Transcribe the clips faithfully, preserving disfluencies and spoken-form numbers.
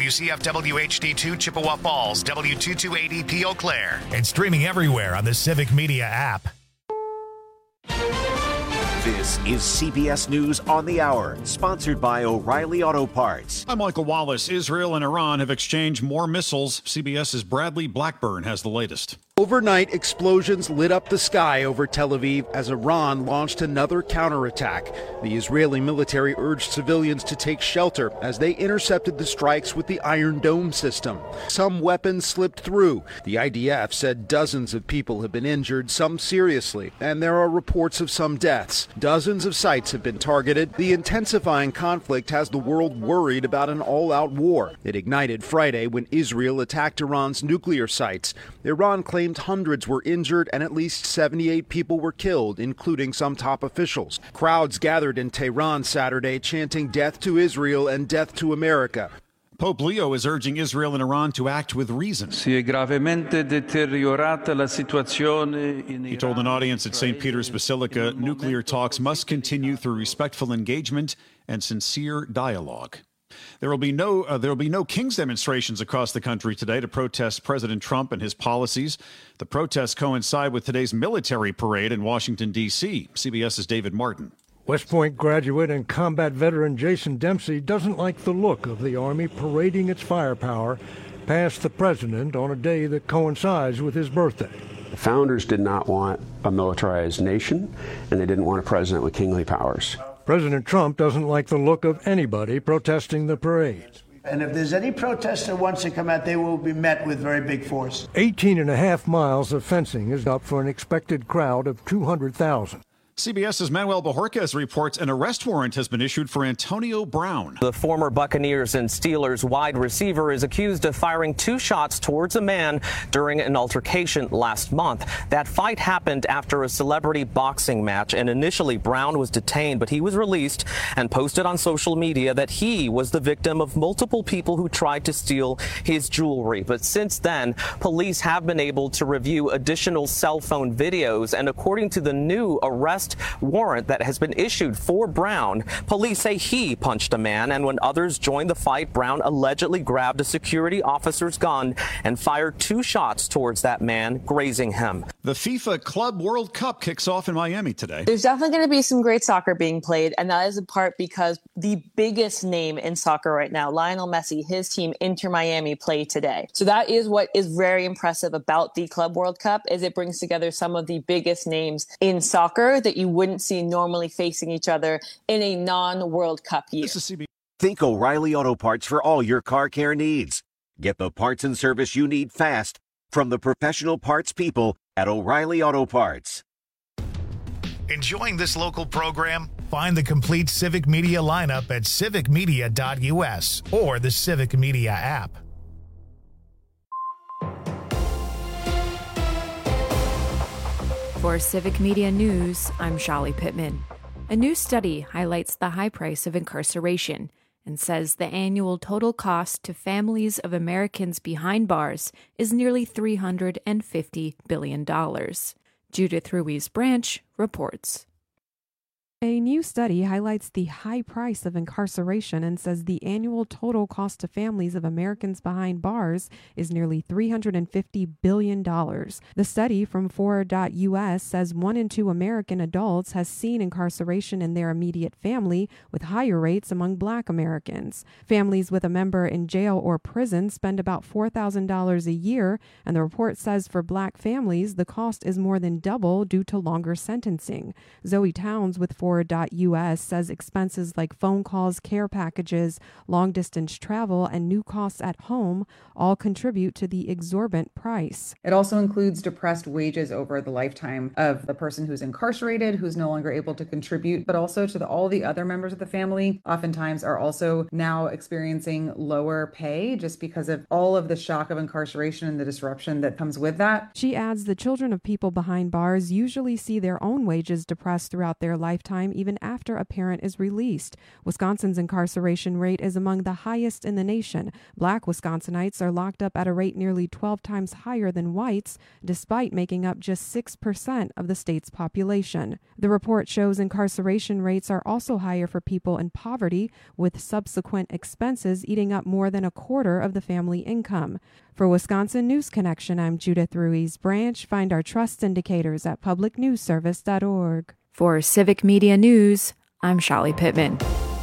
W C F W H D two Chippewa Falls, W two two eight E P Eau Claire, and streaming everywhere on the Civic Media app. This is C B S News on the Hour, sponsored by O'Reilly Auto Parts. I'm Michael Wallace. Israel and Iran have exchanged more missiles. CBS's Bradley Blackburn has the latest. Overnight, explosions lit up the sky over Tel Aviv as Iran launched another counterattack. The Israeli military urged civilians to take shelter as they intercepted the strikes with the Iron Dome system. Some weapons slipped through. The I D F said dozens of people have been injured, some seriously, and there are reports of some deaths. Dozens of sites have been targeted. The intensifying conflict has the world worried about an all-out war. It ignited Friday when Israel attacked Iran's nuclear sites. Iran claimed hundreds were injured and at least seventy-eight people were killed, including some top officials. Crowds gathered in Tehran Saturday chanting death to Israel and death to America. Pope Leo is urging Israel and Iran to act with reason. Si è gravemente deteriorata la situazione in He told an audience at Saint Peter's Basilica nuclear talks must continue through respectful engagement and sincere dialogue. There will be no uh, there will be no King's demonstrations across the country today to protest President Trump and his policies. The protests coincide with today's military parade in Washington, D C CBS's David Martin. West Point graduate and combat veteran Jason Dempsey doesn't like the look of the Army parading its firepower past the president on a day that coincides with his birthday. The founders did not want a militarized nation, and they didn't want a president with kingly powers. President Trump doesn't like the look of anybody protesting the parade. And if there's any protester that wants to come out, they will be met with very big force. eighteen and a half miles of fencing is up for an expected crowd of two hundred thousand. CBS's Manuel Bojorquez reports an arrest warrant has been issued for Antonio Brown. The former Buccaneers and Steelers wide receiver is accused of firing two shots towards a man during an altercation last month. That fight happened after a celebrity boxing match, and initially Brown was detained, but he was released and posted on social media that he was the victim of multiple people who tried to steal his jewelry. But since then, police have been able to review additional cell phone videos, and according to the new arrest warrant that has been issued for Brown, police say he punched a man, and when others joined the fight, Brown allegedly grabbed a security officer's gun and fired two shots towards that man, grazing him. The FIFA Club World Cup kicks off in Miami today. There's definitely going to be some great soccer being played, and that is in part because the biggest name in soccer right now, Lionel Messi, his team Inter Miami, play today. So that is what is very impressive about the Club World Cup, is it brings together some of the biggest names in soccer that you wouldn't see normally facing each other in a non-World Cup year. Think O'Reilly Auto Parts for all your car care needs. Get the parts and service you need fast from the professional parts people at O'Reilly Auto Parts. Enjoying this local program? Find the complete Civic Media lineup at civic media dot U S or the Civic Media app. For Civic Media News, I'm Shali Pittman. A new study highlights the high price of incarceration and says the annual total cost to families of Americans behind bars is nearly three hundred fifty billion dollars. Judith Ruiz Branch reports. A new study highlights the high price of incarceration and says the annual total cost to families of Americans behind bars is nearly three hundred fifty billion dollars. The study from four dot U S says one in two American adults has seen incarceration in their immediate family, with higher rates among Black Americans. Families with a member in jail or prison spend about four thousand dollars a year, and the report says for Black families, the cost is more than double due to longer sentencing. Zoe Towns with four dot U S says expenses like phone calls, care packages, long-distance travel, and new costs at home all contribute to the exorbitant price. It also includes depressed wages over the lifetime of the person who's incarcerated, who's no longer able to contribute, but also to the, all the other members of the family oftentimes are also now experiencing lower pay just because of all of the shock of incarceration and the disruption that comes with that. She adds the children of people behind bars usually see their own wages depressed throughout their lifetime time even after a parent is released. Wisconsin's incarceration rate is among the highest in the nation. Black Wisconsinites are locked up at a rate nearly twelve times higher than whites, despite making up just six percent of the state's population. The report shows incarceration rates are also higher for people in poverty, with subsequent expenses eating up more than a quarter of the family income. For Wisconsin News Connection, I'm Judith Ruiz Branch. Find our trust indicators at public news service dot org. For Civic Media News, I'm Shali Pittman.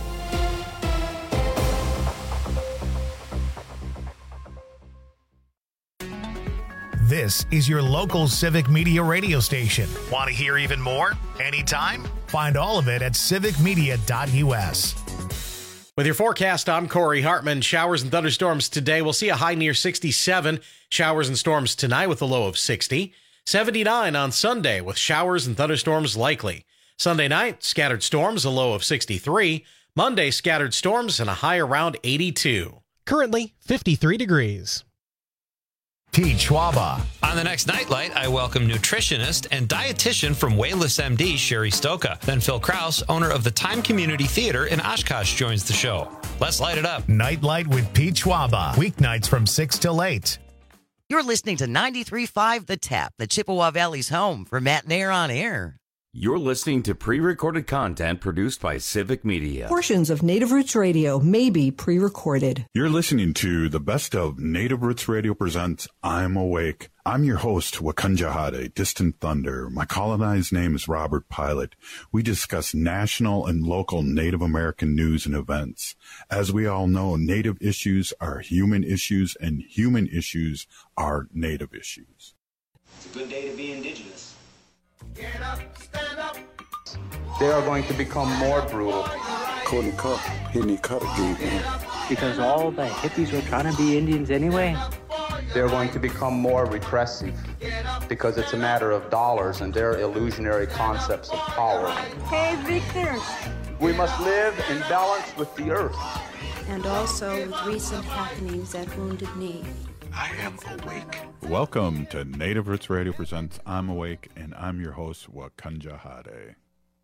This is your local Civic Media radio station. Want to hear even more? Anytime? Find all of it at civic media dot u s. With your forecast, I'm Corey Hartman. Showers and thunderstorms today. We'll see a high near sixty-seven. Showers and storms tonight with a low of sixty. seventy-nine on Sunday with showers and thunderstorms likely. Sunday night, scattered storms, a low of sixty-three. Monday, scattered storms and a high around eighty-two. Currently, fifty-three degrees. Pete Schwaba. On the next Nightlight, I welcome nutritionist and dietitian from Wayless M D, Sherry Stoka. Then Phil Kraus, owner of the Time Community Theater in Oshkosh, joins the show. Let's light it up. Nightlight with Pete Schwaba. Weeknights from six till eight. You're listening to ninety-three point five The Tap, the Chippewa Valley's home for Matt Nair on Air. You're listening to pre-recorded content produced by Civic Media. Portions of Native Roots Radio may be pre-recorded. You're listening to the best of Native Roots Radio presents I'm Awake. I'm your host, Wakanja Distant Thunder. My colonized name is Robert Pilot. We discuss national and local Native American news and events. As we all know, Native issues are human issues, and human issues are Native issues. It's a good day to be Indigenous. Get up, stand up. They are going to become more brutal. Couldn't cut, hitting cut again. Because all the hippies were trying to be Indians anyway. They're going to become more repressive because it's a matter of dollars and their illusionary concepts of power. Hey, Victor. We must live in balance with the earth. And also with recent happenings at Wounded Knee. I am awake. Welcome to Native Roots Radio presents I'm Awake, and I'm your host, Wakanja Hade.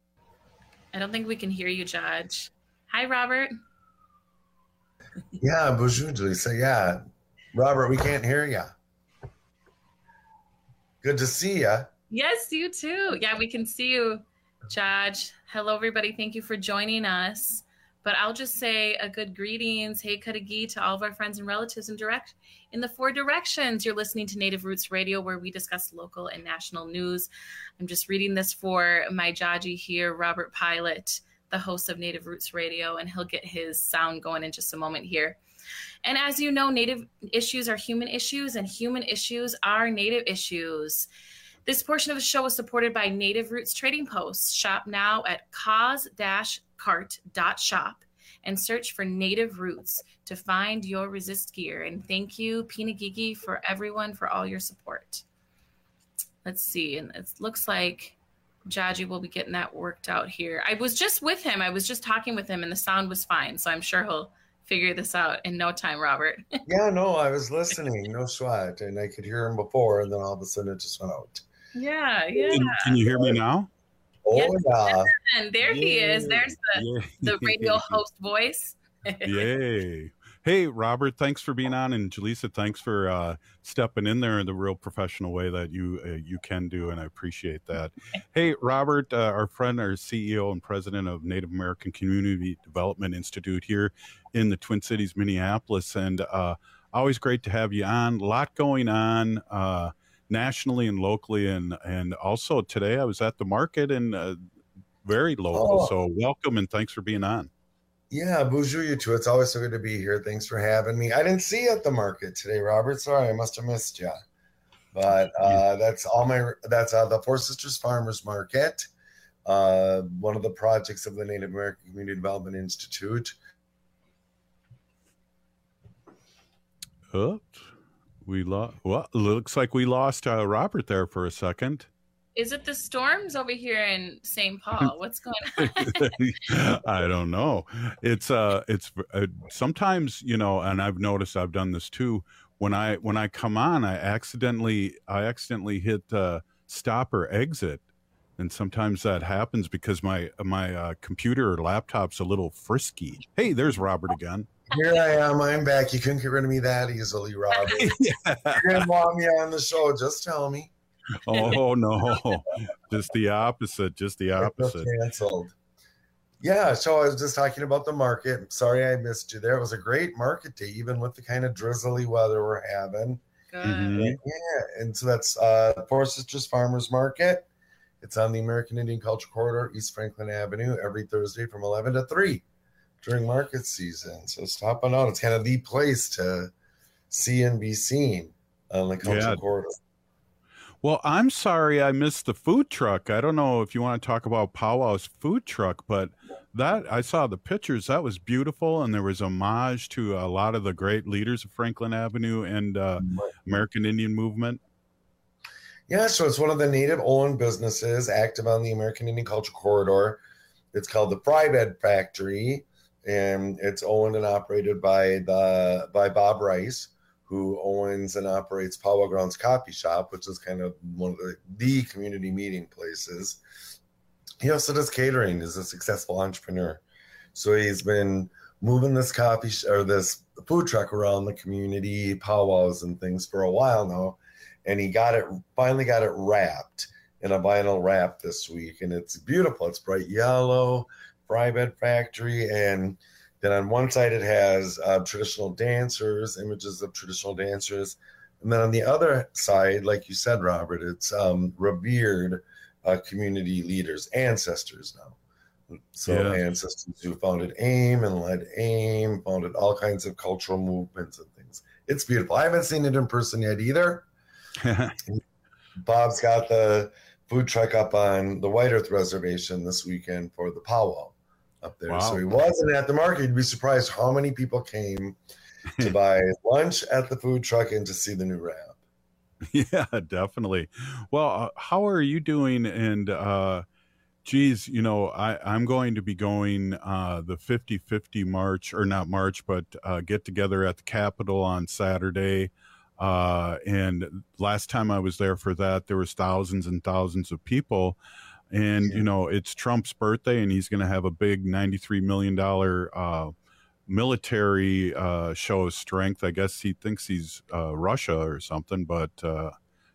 I don't think we can hear you, Judge. Hi, Robert. Yeah, bonjour, Lisa. Yeah, Robert, we can't hear you. Good to see you. Yes, you too. Yeah, we can see you, Judge. Hello, everybody. Thank you for joining us. But I'll just say a good greetings, hey Kadagi, to all of our friends and relatives in direct in the four directions. You're listening to Native Roots Radio, where we discuss local and national news. I'm just reading this for my Jaji here, Robert Pilot, the host of Native Roots Radio, and he'll get his sound going in just a moment here. And as you know, Native issues are human issues, and human issues are Native issues. This portion of the show is supported by Native Roots Trading Post. Shop now at cause dash cart dot shop and search for Native Roots to find your resist gear. And thank you, Pinagigi, for everyone for all your support. Let's see. And it looks like Jaji will be getting that worked out here. I was just with him. I was just talking with him, and the sound was fine. So I'm sure he'll figure this out in no time, Robert. Yeah, no, I was listening. No sweat. And I could hear him before, and then all of a sudden it just went out. Yeah, yeah. Can, can you hear me now? Oh, yes, yeah. And there Yay. He is. There's the, Yay. the radio host voice. Yay. Hey, Robert, thanks for being on. And Jaleesa, thanks for uh, stepping in there in the real professional way that you uh, you can do, and I appreciate that. Hey, Robert, uh, our friend, our C E O and president of Native American Community Development Institute here in the Twin Cities, Minneapolis, and uh, always great to have you on. A lot going on uh, nationally and locally, and, and also today I was at the market and uh, very local, oh. So welcome and thanks for being on. Yeah, bonjour you too. It's always so good to be here. Thanks for having me. I didn't see you at the market today, Robert. Sorry, I must have missed you. But uh, that's all my. That's uh, the Four Sisters Farmers Market, uh, one of the projects of the Native American Community Development Institute. Oh, we lost. Well, looks like we lost uh, Robert there for a second. Is it the storms over here in Saint Paul? What's going on? I don't know. It's uh, it's uh, sometimes, you know, and I've noticed I've done this too. When I when I come on, I accidentally I accidentally hit uh, stop or exit, And sometimes that happens because my my uh, computer or laptop's a little frisky. Hey, there's Robert again. Here I am. I'm back. You couldn't get rid of me that easily, Robert. Yeah. You didn't want me on the show. Just tell me. Oh, no. Just the opposite. Just the opposite. Canceled. Yeah, so I was just talking about the market. Sorry I missed you there. It was a great market day, even with the kind of drizzly weather we're having. Good. Mhm. Yeah, and so that's uh, Four Sisters Farmers Market. It's on the American Indian Culture Corridor, East Franklin Avenue, every Thursday from eleven to three during market season. So stop on out. It's kind of the place to see and be seen on the Culture Yeah. Corridor. Well, I'm sorry I missed the food truck. I don't know if you want to talk about Powwow's food truck, but that I saw the pictures. That was beautiful, and there was homage to a lot of the great leaders of Franklin Avenue and uh, American Indian movement. Yeah, so it's one of the native-owned businesses active on the American Indian Culture Corridor. It's called the Fry Bread Factory, and it's owned and operated by the by Bob Rice, who owns and operates Powwow Grounds Coffee Shop, which is kind of one of the, the community meeting places. He also does catering. He's a successful entrepreneur. So he's been moving this coffee sh- or this food truck around the community, powwows and things for a while now. And he got it, finally got it wrapped in a vinyl wrap this week. And it's beautiful. It's bright yellow, Fry Bread Factory. And then on one side, it has uh, traditional dancers, images of traditional dancers. And then on the other side, like you said, Robert, it's um, revered uh, community leaders, ancestors now. So Yeah. ancestors who founded AIM and led AIM, founded all kinds of cultural movements and things. It's beautiful. I haven't seen it in person yet either. Bob's got the food truck up on the White Earth Reservation this weekend for the powwow up there. Wow. So he wasn't at the market. You'd be surprised how many people came to buy lunch at the food truck and to see the new wrap. Yeah, definitely. Well, uh, how are you doing? And uh, geez, you know, I, I'm going to be going uh, the fifty fifty march, or not march, but uh, get together at the Capitol on Saturday. Uh, and last time I was there for that, there was thousands and thousands of people. And, you know, it's Trump's birthday, and he's going to have a big ninety-three million dollars uh, military uh, show of strength. I guess he thinks he's uh, Russia or something, but uh,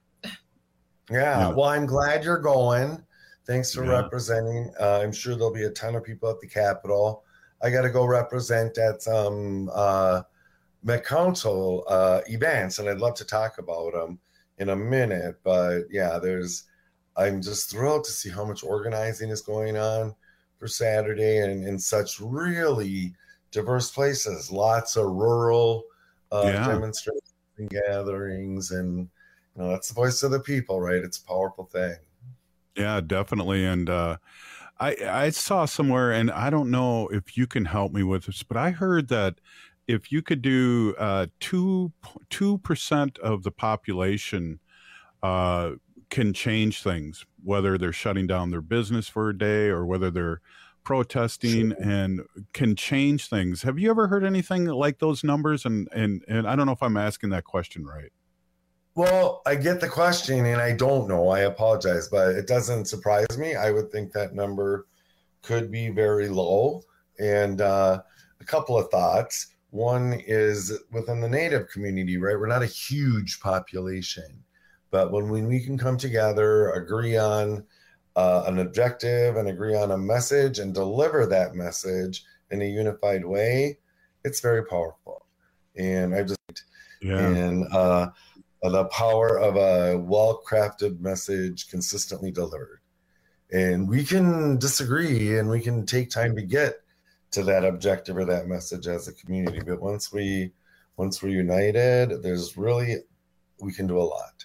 Yeah, Yeah. well, I'm glad you're going. Thanks for Yeah. representing. Uh, I'm sure there'll be a ton of people at the Capitol. I got to go represent at some uh, Met Council uh, events, and I'd love to talk about them in a minute. But yeah, there's. I'm just thrilled to see how much organizing is going on for Saturday, and in such really diverse places. Lots of rural uh, Yeah. demonstrations and gatherings, and you know that's the voice of the people, right? It's a powerful thing. yeah, definitely. And uh, I I saw somewhere, and I don't know if you can help me with this, but I heard that if you could do uh, two two percent of the population uh, can change things, whether they're shutting down their business for a day or whether they're protesting, and can change things. Have you ever heard anything like those numbers? And and and I don't know if I'm asking that question right. Well, I get the question, and I don't know. I apologize, but it doesn't surprise me. I would think that number could be very low. And uh, a couple of thoughts. One is within the Native community, right? We're not a huge population, but when we, we can come together, agree on uh, an objective and agree on a message and deliver that message in a unified way, it's very powerful. And I just, Yeah. and uh, the power of a well-crafted message consistently delivered. And we can disagree, and we can take time to get to that objective or that message as a community. But once we, once we're united, there's really, we can do a lot.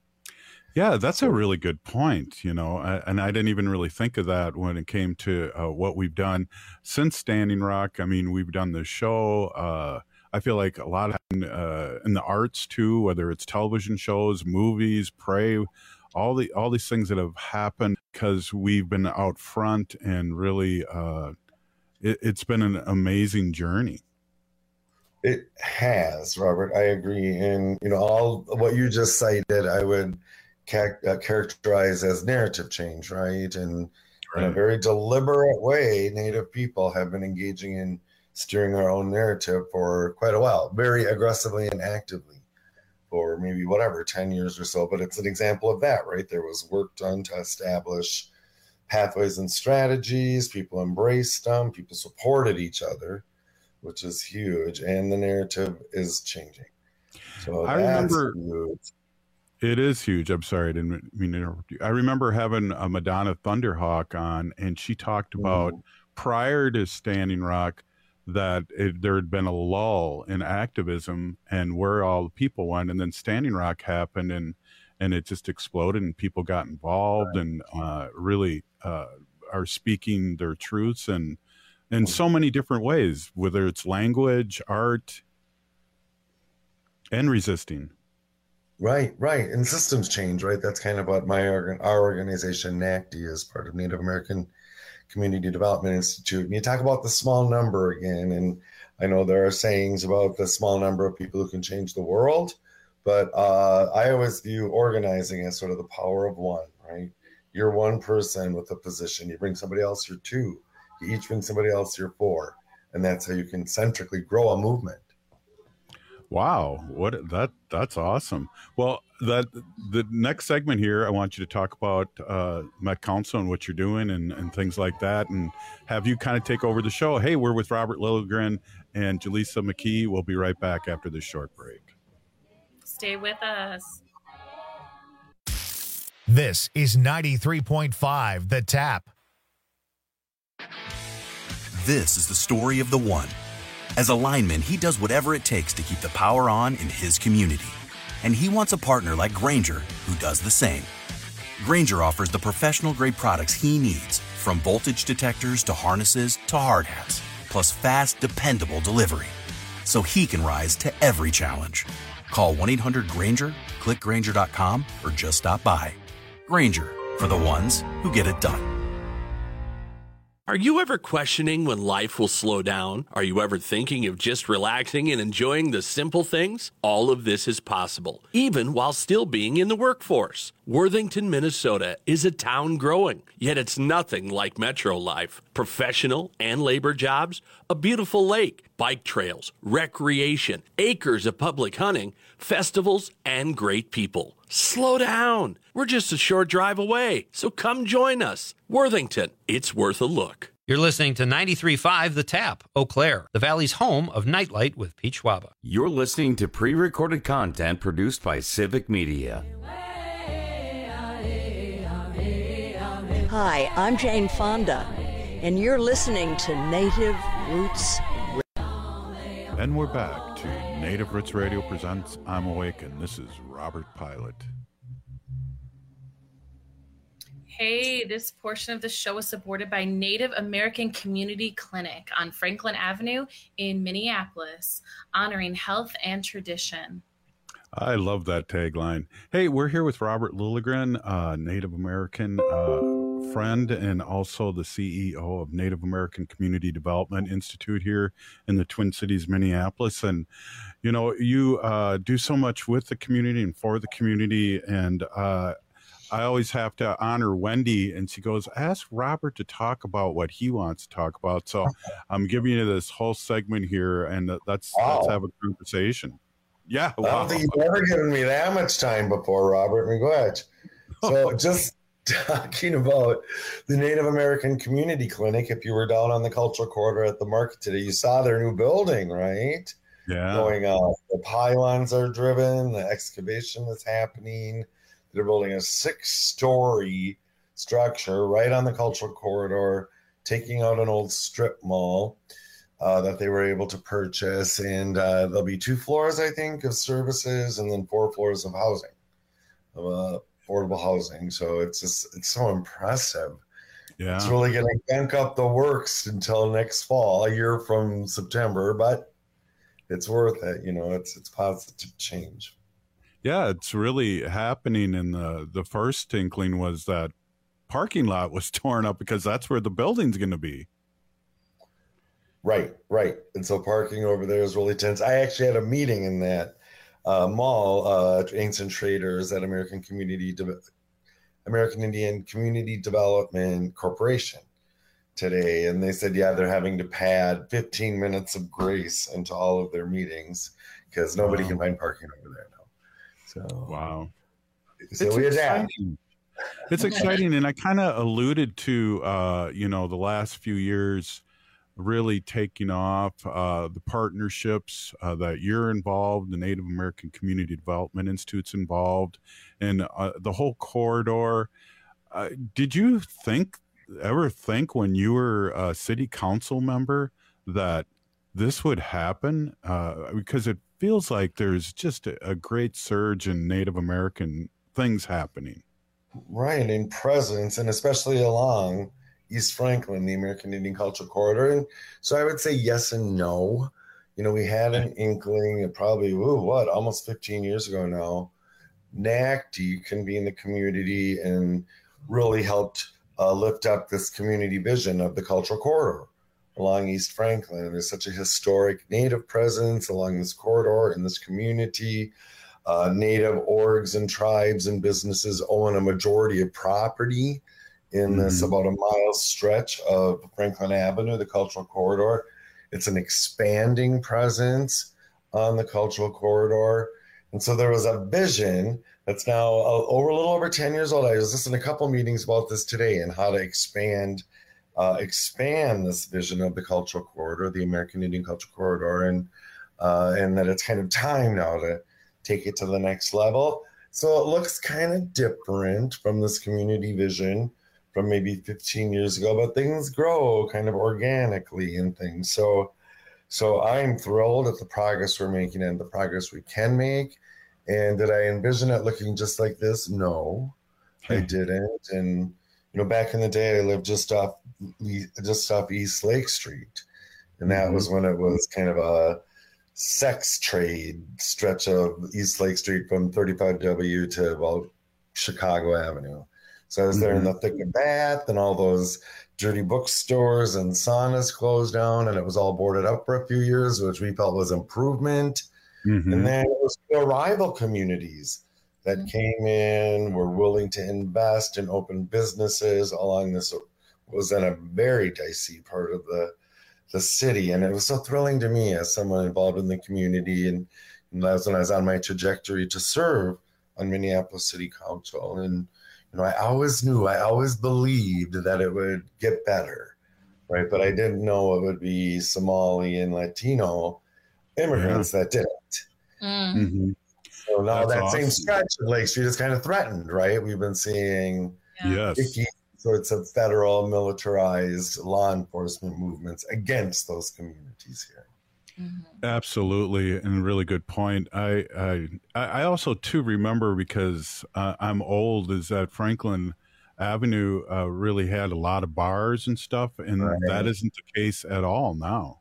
Yeah, that's a really good point, you know, I, and I didn't even really think of that when it came to uh, what we've done since Standing Rock. I mean, we've done the show. Uh, I feel like a lot of uh, in the arts too, whether it's television shows, movies, Pray, all the all these things that have happened because we've been out front, and really, uh, it, it's been an amazing journey. It has, Robert. I agree. And, you know, all what you just cited, I would ca- uh, characterized as narrative change, right? And right. in a very deliberate way, Native people have been engaging in steering our own narrative for quite a while, very aggressively and actively for maybe whatever, ten years or so. But it's an example of that, right? There was work done to establish pathways and strategies. People embraced them. People supported each other, which is huge. And the narrative is changing. So I remember huge. It is huge. I'm sorry, I didn't mean to interrupt you. I remember having a Madonna Thunderhawk on, and she talked about mm. prior to Standing Rock that it, there had been a lull in activism and where all the people went, and then Standing Rock happened, and and it just exploded, and people got involved, right. and uh, really uh, are speaking their truths, and in so many different ways, whether it's language, art, and resisting. Right, right. And systems change, right? That's kind of what my organ, our organization, NACD, is part of Native American Community Development Institute. And you talk about the small number again, and I know there are sayings about the small number of people who can change the world, but uh, I always view organizing as sort of the power of one, right? You're one person with a position. You bring somebody else, you're two. You each bring somebody else, you're four. And that's how you can centrically grow a movement. Wow, what that that's awesome. Well, that the next segment here, I want you to talk about uh, Met Council and what you're doing and, and things like that, and have you kind of take over the show. Hey, we're with Robert Lilligren and Jaleesa McKee. We'll be right back after this short break. Stay with us. This is ninety-three point five The Tap. This is the story of the one. As a lineman, he does whatever it takes to keep the power on in his community. And he wants a partner like Grainger, who does the same. Grainger offers the professional-grade products he needs, from voltage detectors to harnesses to hard hats, plus fast, dependable delivery, so he can rise to every challenge. Call one eight hundred Grainger, click Grainger dot com, or just stop by. Grainger, for the ones who get it done. Are you ever questioning when life will slow down? Are you ever thinking of just relaxing and enjoying the simple things? All of this is possible, even while still being in the workforce. Worthington, Minnesota is a town growing, yet it's nothing like metro life. Professional and labor jobs, a beautiful lake, bike trails, recreation, acres of public hunting, festivals, and great people. Slow down. We're just a short drive away, so come join us. Worthington, it's worth a look. You're listening to ninety-three point five The Tap, Eau Claire, the Valley's home of Nightlight with Pete Schwaba. You're listening to pre-recorded content produced by Civic Media. Hi, I'm Jane Fonda, and you're listening to Native Roots Radio. And we're back to Native Roots Radio presents I'm Awake, and this is Robert Pilot. Hey, this portion of the show is supported by Native American Community Clinic on Franklin Avenue in Minneapolis, honoring health and tradition. I love that tagline. Hey, we're here with Robert Lilligren, uh, Native American uh, friend and also the C E O of Native American Community Development Institute here in the Twin Cities, Minneapolis. And, you know, you uh, do so much with the community and for the community. And uh, I always have to honor Wendy, and she goes, ask Robert to talk about what he wants to talk about. So I'm giving you this whole segment here, and let's, wow. let's have a conversation. Yeah. I wow. don't think you've ever given me that much time before, Robert. I mean, go ahead. So just talking about the Native American Community Clinic, if you were down on the Cultural Corridor at the market today, you saw their new building, right? Yeah. Going up. The pylons are driven, the excavation is happening. They're building a six-story structure right on the Cultural Corridor, taking out an old strip mall uh, that they were able to purchase. And uh, there'll be two floors, I think, of services, and then four floors of housing, of uh, affordable housing. So it's just, it's so impressive. Yeah. It's really going to yank up the works until next fall, a year from September, but it's worth it. You know, it's it's positive change. Yeah, it's really happening. And the, the first inkling was that parking lot was torn up because that's where the building's going to be. Right, right. And so parking over there is really tense. I actually had a meeting in that uh, mall, uh, Ancient Traders at American Community De- American Indian Community Development Corporation today, and they said, yeah, they're having to pad fifteen minutes of grace into all of their meetings because nobody Wow. can find parking over there now. So wow, so it's we adapt. exciting. It's exciting, and I kind of alluded to, uh, you know, the last few years really taking off, uh, the partnerships uh, that you're involved, the Native American Community Development Institute's involved, and uh, the whole corridor. Uh, did you think, ever think when you were a city council member that this would happen? Uh, because it feels like there's just a, a great surge in Native American things happening. Right, in presence, and especially along East Franklin, the American Indian Cultural Corridor. And so I would say yes and no. You know, we had an inkling, probably, ooh, what, almost fifteen years ago now. N A C D convened the community and really helped uh, lift up this community vision of the cultural corridor along East Franklin. There's such a historic Native presence along this corridor in this community. Uh, Native orgs and tribes and businesses own a majority of property in mm-hmm. this about a mile stretch of Franklin Avenue, the cultural corridor. It's an expanding presence on the cultural corridor. And so there was a vision that's now uh, over a little over ten years old. I was listening to a couple meetings about this today and how to expand uh, expand this vision of the cultural corridor, the American Indian Cultural Corridor, and uh, and that it's kind of time now to take it to the next level. So it looks kind of different from this community vision from maybe fifteen years ago, but things grow kind of organically and things. So, so I'm thrilled at the progress we're making and the progress we can make. And did I envision it looking just like this? No, I didn't. And, you know, back in the day, I lived just off, just off East Lake Street. And that mm-hmm. was when it was kind of a sex trade stretch of East Lake Street from thirty-five W to about Chicago Avenue. So I was there mm-hmm. in the thick of that, and all those dirty bookstores and saunas closed down, and it was all boarded up for a few years, which we felt was improvement. Mm-hmm. And then it was the rival communities that mm-hmm. came in, were willing to invest and open businesses along this, was in a very dicey part of the the city. And it was so thrilling to me as someone involved in the community. And, and that was when I was on my trajectory to serve on Minneapolis City Council. And, you know, I always knew, I always believed that it would get better, right? But I didn't know it would be Somali and Latino immigrants yeah. that did it. Mm. Mm-hmm. So now That's that awesome. same stretch of Lake Street is kind of threatened, right? We've been seeing yeah. icky sorts of federal militarized law enforcement movements against those communities here. Mm-hmm. Absolutely, and really good point. I I, I also too remember, because uh, I'm old, is that Franklin Avenue uh, really had a lot of bars and stuff, and right. that isn't the case at all now.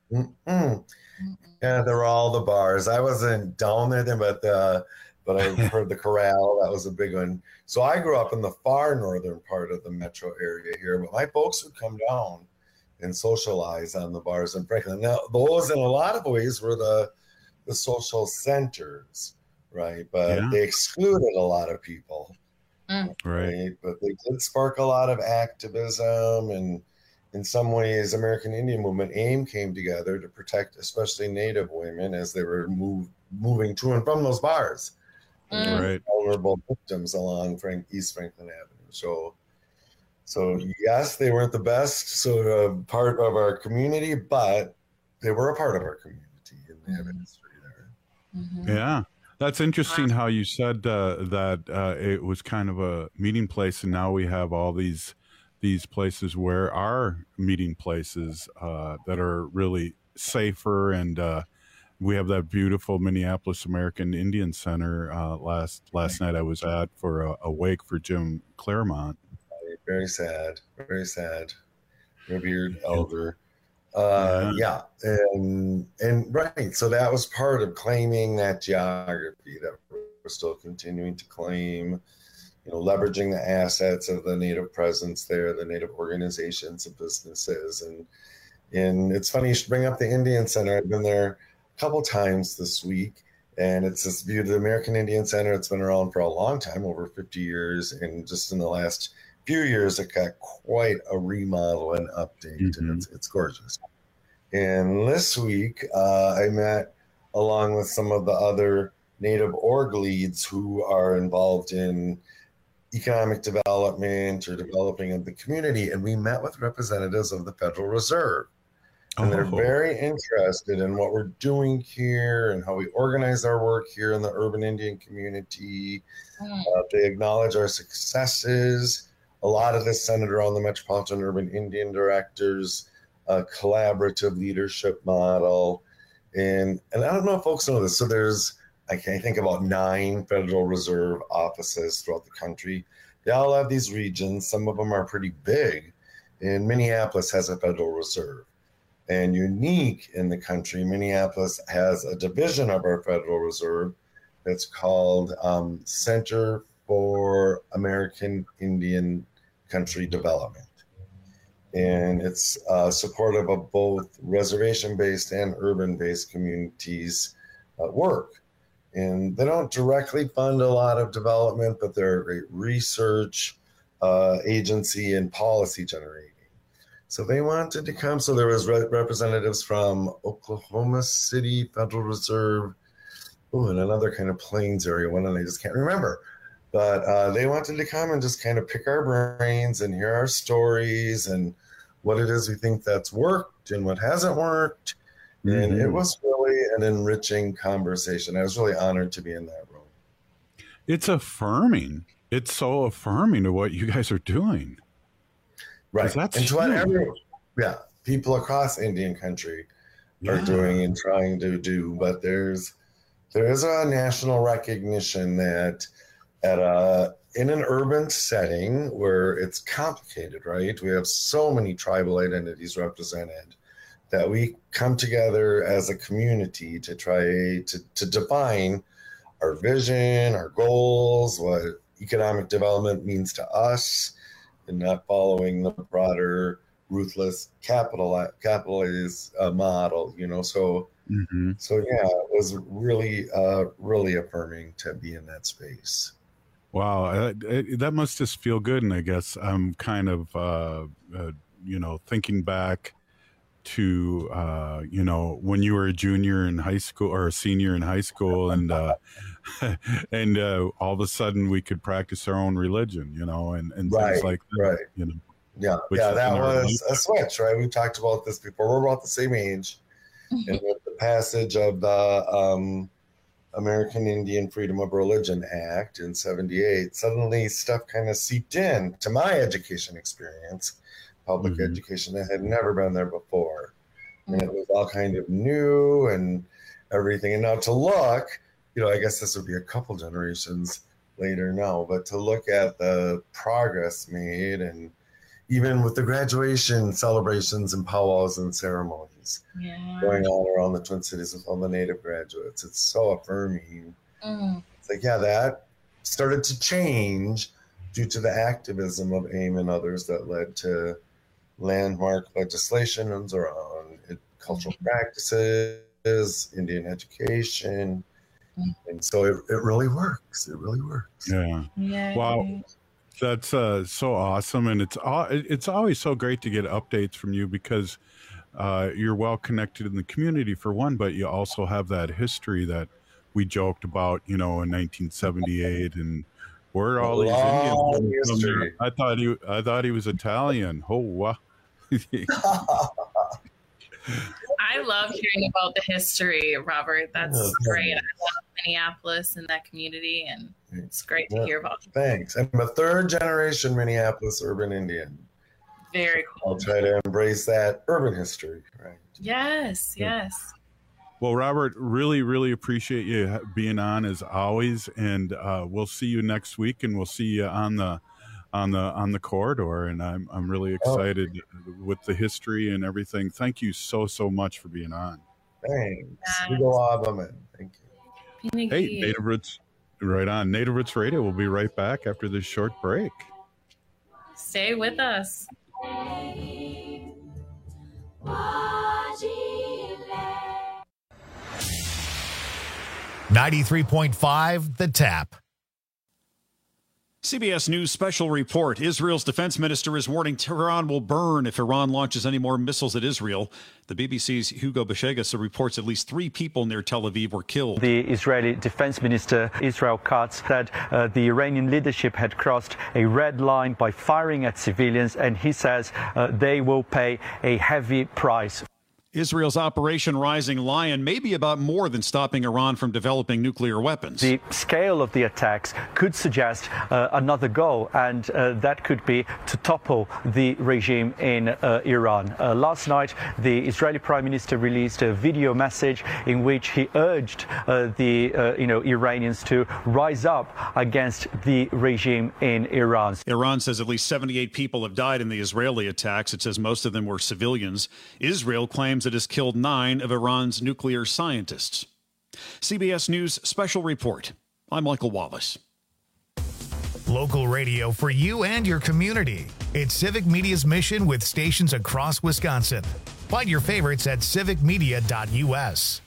Mm-mm. Yeah, they're all the bars. I wasn't down there then, but uh, but I heard the Corral. That was a big one. So I grew up in the far northern part of the metro area here, but my folks would come down and socialize on the bars in Franklin. Now, those in a lot of ways were the the social centers, right? But yeah. they excluded a lot of people, mm. right? right? But they did spark a lot of activism, and in some ways, American Indian Movement, AIM, came together to protect especially Native women as they were move, moving to and from those bars. Mm. Right. Vulnerable victims along Frank, East Franklin Avenue. So, so yes, they weren't the best sort of part of our community, but they were a part of our community, and they have a history there. Mm-hmm. Yeah, that's interesting how you said uh, that uh, it was kind of a meeting place, and now we have all these these places where our meeting places uh, that are really safer, and uh, we have that beautiful Minneapolis American Indian Center. Uh, last last night I was at for a, a wake for Jim Claremont. Very sad, very sad. Revered elder. Uh, yeah. yeah, and and right. So that was part of claiming that geography that we're still continuing to claim. You know, leveraging the assets of the Native presence there, the Native organizations and businesses, and and it's funny you should bring up the Indian Center. I've been there a couple times this week, And it's this view to the American Indian Center. It's been around for a long time, over fifty years. And just in the last few years, it got quite a remodel and update. Mm-hmm. And it's, it's gorgeous. And this week, uh, I met along with some of the other Native org leads who are involved in economic development or developing of the community. And we met with representatives of the Federal Reserve. And they're very interested in what we're doing here and how we organize our work here in the urban Indian community. Mm. Uh, they acknowledge our successes. A lot of this centered around the Metropolitan Urban Indian Directors uh, collaborative leadership model. And, and I don't know if folks know this. So there's, I think, about nine Federal Reserve offices throughout the country. They all have these regions. Some of them are pretty big. And Minneapolis has a Federal Reserve. And unique in the country, Minneapolis has a division of our Federal Reserve that's called um, Center for American Indian Country Development. And it's uh, supportive of both reservation-based and urban-based communities' uh, work. And they don't directly fund a lot of development, but they're a great research uh, agency and policy generating. So they wanted to come. So there was re- representatives from Oklahoma City, Federal Reserve, oh, and another kind of Plains area, one, and I just can't remember. But uh, they wanted to come and just kind of pick our brains and hear our stories and what it is we think that's worked and what hasn't worked. Mm-hmm. And it was really an enriching conversation. I was really honored to be in that room. It's affirming. It's so affirming to what you guys are doing. Right. That's and to what every, yeah, people across Indian country yeah. are doing and trying to do. But there's there is a national recognition that at a in an urban setting where it's complicated, right? We have so many tribal identities represented that we come together as a community to try to, to define our vision, our goals, what economic development means to us, and not following the broader ruthless capital capitalist uh, model, you know. So, mm-hmm. so yeah, it was really, uh, really affirming to be in that space. Wow, uh, it, that must just feel good. And I guess I'm kind of, uh, uh, you know, thinking back to, uh, you know, when you were a junior in high school or a senior in high school, and uh, and uh, all of a sudden we could practice our own religion, you know, and, and right, things like that, right. you know. Yeah, yeah, that was a switch, right? We talked about this before. We're about the same age. Mm-hmm. And with the passage of the um, American Indian Freedom of Religion Act in seventy-eight, suddenly stuff kind of seeped in to my education experience, public mm-hmm. education that had never been there before. Mm-hmm. And it was all kind of new and everything. And now to look, you know, I guess this would be a couple generations later now, but to look at the progress made, and even with the graduation celebrations and powwows and ceremonies yeah. going on around the Twin Cities with all the Native graduates, it's so affirming. Mm. It's like, yeah, that started to change due to the activism of AIM and others that led to landmark legislations around it, cultural mm-hmm. practices, Indian education. Mm. And so it, it really works. It really works. Yeah. yeah. Wow. That's uh, so awesome, and it's it's always so great to get updates from you, because uh, you're well connected in the community for one, but you also have that history that we joked about, you know, in nineteen seventy-eight, and where are all these Indians from there? I thought he I thought he was Italian. Oh wow! I love hearing about the history, Robert. That's oh, great. I love Minneapolis and that community, and it's great to yeah, hear about. Thanks. I'm a third generation Minneapolis urban Indian. Very cool. I'll try to embrace that urban history. Right. Yes, yes. Well, Robert, really, really appreciate you being on as always, and uh, we'll see you next week, and we'll see you on the on the on the corridor. And I'm I'm really excited oh. with the history and everything. Thank you so so much for being on. Thanks. Yes. Thank you. Hey, Native Roots, right on. Native Roots Radio. We'll be right back after this short break. Stay with us. ninety-three point five The Tap. C B S News special report. Israel's defense minister is warning Tehran will burn if Iran launches any more missiles at Israel. The B B C's Hugo Beshegas reports at least three people near Tel Aviv were killed. The Israeli defense minister, Israel Katz, said uh, the Iranian leadership had crossed a red line by firing at civilians, and he says uh, they will pay a heavy price. Israel's Operation Rising Lion may be about more than stopping Iran from developing nuclear weapons. The scale of the attacks could suggest uh, another goal, and uh, that could be to topple the regime in uh, Iran. Uh, last night, the Israeli Prime Minister released a video message in which he urged uh, the uh, you know Iranians to rise up against the regime in Iran. Iran says at least seventy-eight people have died in the Israeli attacks. It says most of them were civilians. Israel claims it has killed nine of Iran's nuclear scientists. C B S News special report. I'm Michael Wallace. Local radio for you and your community. It's Civic Media's mission with stations across Wisconsin. Find your favorites at civic media dot U S.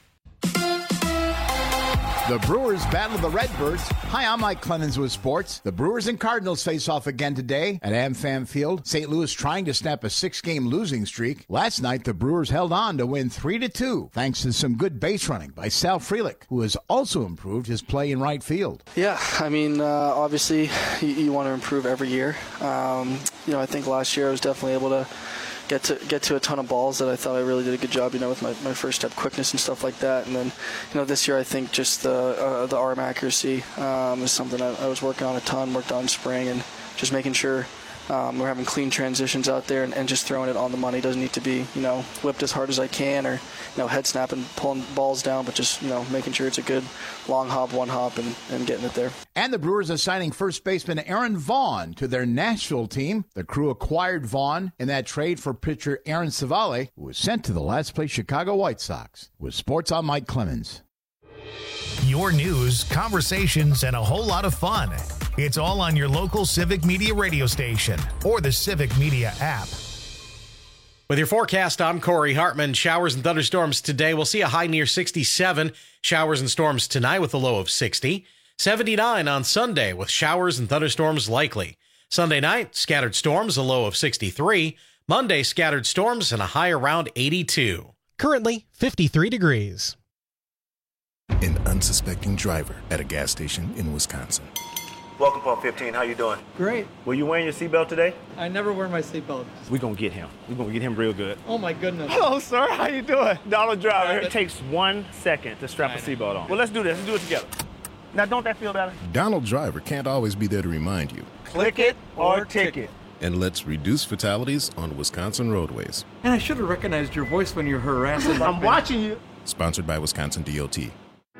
The Brewers battle the Redbirds. Hi, I'm Mike Clemens with sports. The Brewers and Cardinals face off again today at AmFam Field. Saint Louis trying to snap a six-game losing streak. Last night, the Brewers held on to win three to two, thanks to some good base running by Sal Frelick, who has also improved his play in right field. Yeah, I mean, uh, obviously, you, you want to improve every year. Um, you know, I think last year I was definitely able to get to get to a ton of balls that I thought I really did a good job, you know, with my, my first step quickness and stuff like that. And then, you know, this year I think just the uh, the arm accuracy um, is something I, I was working on a ton, worked on spring, and just making sure um, we're having clean transitions out there and, and just throwing it on the money. Doesn't need to be, you know, whipped as hard as I can or, you know, head snapping, pulling balls down, but just, you know, making sure it's a good long hop, one hop, and, and getting it there. And the Brewers are signing first baseman Aaron Vaughn to their Nashville team. The Crew acquired Vaughn in that trade for pitcher Aaron Savale, who was sent to the last-place Chicago White Sox. With sports, I'm Mike Clemens. Your news, conversations, and a whole lot of fun. It's all on your local Civic Media radio station or the Civic Media app. With your forecast, I'm Corey Hartman. Showers and thunderstorms today. We'll see a high near sixty-seven. Showers and storms tonight with a low of sixty. seventy-nine on Sunday with showers and thunderstorms likely. Sunday night, scattered storms, a low of sixty-three. Monday, scattered storms and a high around eighty-two. Currently, fifty-three degrees. An unsuspecting driver at a gas station in Wisconsin. Welcome, Pump fifteen. How you doing? Great. Were you wearing your seatbelt today? I never wear my seatbelt. We're going to get him. We're going to get him real good. Oh, my goodness. Hello, sir. How you doing? Donald Driver. It takes one second to strap a seatbelt on. Well, let's do this. Let's do it together. Now, don't that feel better? Donald Driver can't always be there to remind you. Click it or ticket. And let's reduce fatalities on Wisconsin roadways. And I should have recognized your voice when you're harassing. I'm watching you. Sponsored by Wisconsin D O T.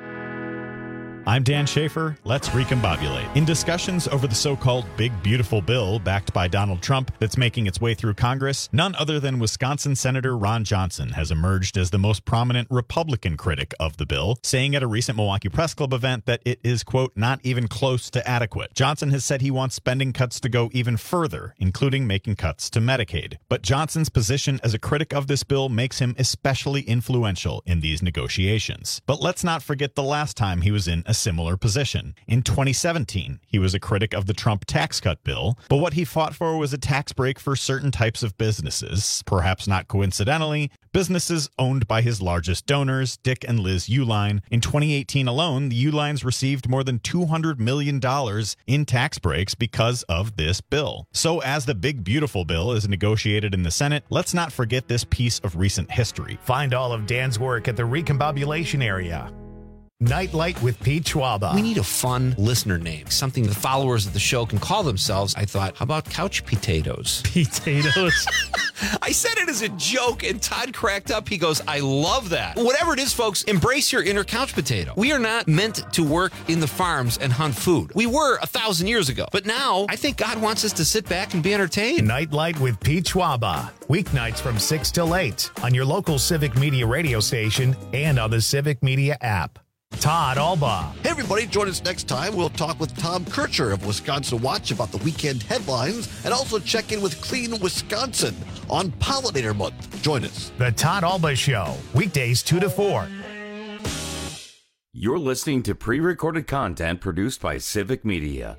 I'm Dan Schaefer. Let's recombobulate. In discussions over the so-called Big Beautiful Bill backed by Donald Trump that's making its way through Congress, none other than Wisconsin Senator Ron Johnson has emerged as the most prominent Republican critic of the bill, saying at a recent Milwaukee Press Club event that it is, quote, not even close to adequate. Johnson has said he wants spending cuts to go even further, including making cuts to Medicaid. But Johnson's position as a critic of this bill makes him especially influential in these negotiations. But let's not forget the last time he was in a similar position. In twenty seventeen, he was a critic of the Trump tax cut bill, but what he fought for was a tax break for certain types of businesses. Perhaps not coincidentally, businesses owned by his largest donors, Dick and Liz Uihlein. In twenty eighteen alone, the Uihleins received more than two hundred million dollars in tax breaks because of this bill. So as the Big Beautiful Bill is negotiated in the Senate, let's not forget this piece of recent history. Find all of Dan's work at the Recombobulation area. Nightlight with Pete Schwaba. We need a fun listener name, something the followers of the show can call themselves. I thought, how about couch potatoes? Potatoes. I said it as a joke, and Todd cracked up. He goes, I love that. Whatever it is, folks, embrace your inner couch potato. We are not meant to work in the farms and hunt food. We were a thousand years ago. But now, I think God wants us to sit back and be entertained. Nightlight with Pete Schwaba. Weeknights from six till eight on your local Civic Media radio station and on the Civic Media app. Todd Alba. Hey, everybody, join us next time. We'll talk with Tom Kircher of Wisconsin Watch about the weekend headlines and also check in with Clean Wisconsin on Pollinator Month. Join us. The Todd Alba Show, weekdays two to four. You're listening to pre-recorded content produced by Civic Media.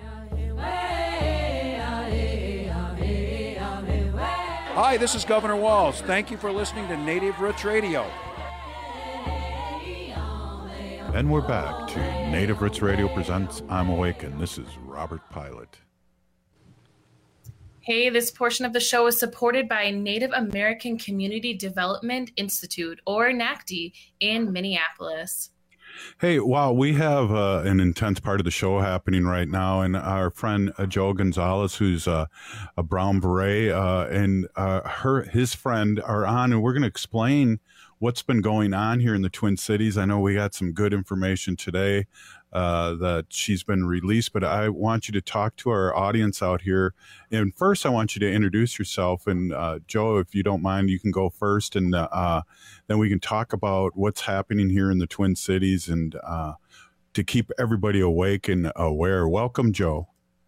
Hi, this is Governor Walz. Thank you for listening to Native Roots Radio. And we're back to Native Roots Radio presents I'm Awakened. This is Robert Pilot. Hey, this portion of the show is supported by Native American Community Development Institute, or N A C D, in Minneapolis. Hey, wow, we have uh, an intense part of the show happening right now, and our friend uh, Joe Gonzalez, who's uh, a Brown Beret, uh, and uh, her his friend are on, and we're going to explain what's been going on here in the Twin Cities. I know we got some good information today uh, that she's been released, but I want you to talk to our audience out here. And first, I want you to introduce yourself. And uh, Joe, if you don't mind, you can go first, and uh, then we can talk about what's happening here in the Twin Cities and uh, to keep everybody awake and aware. Welcome, Joe.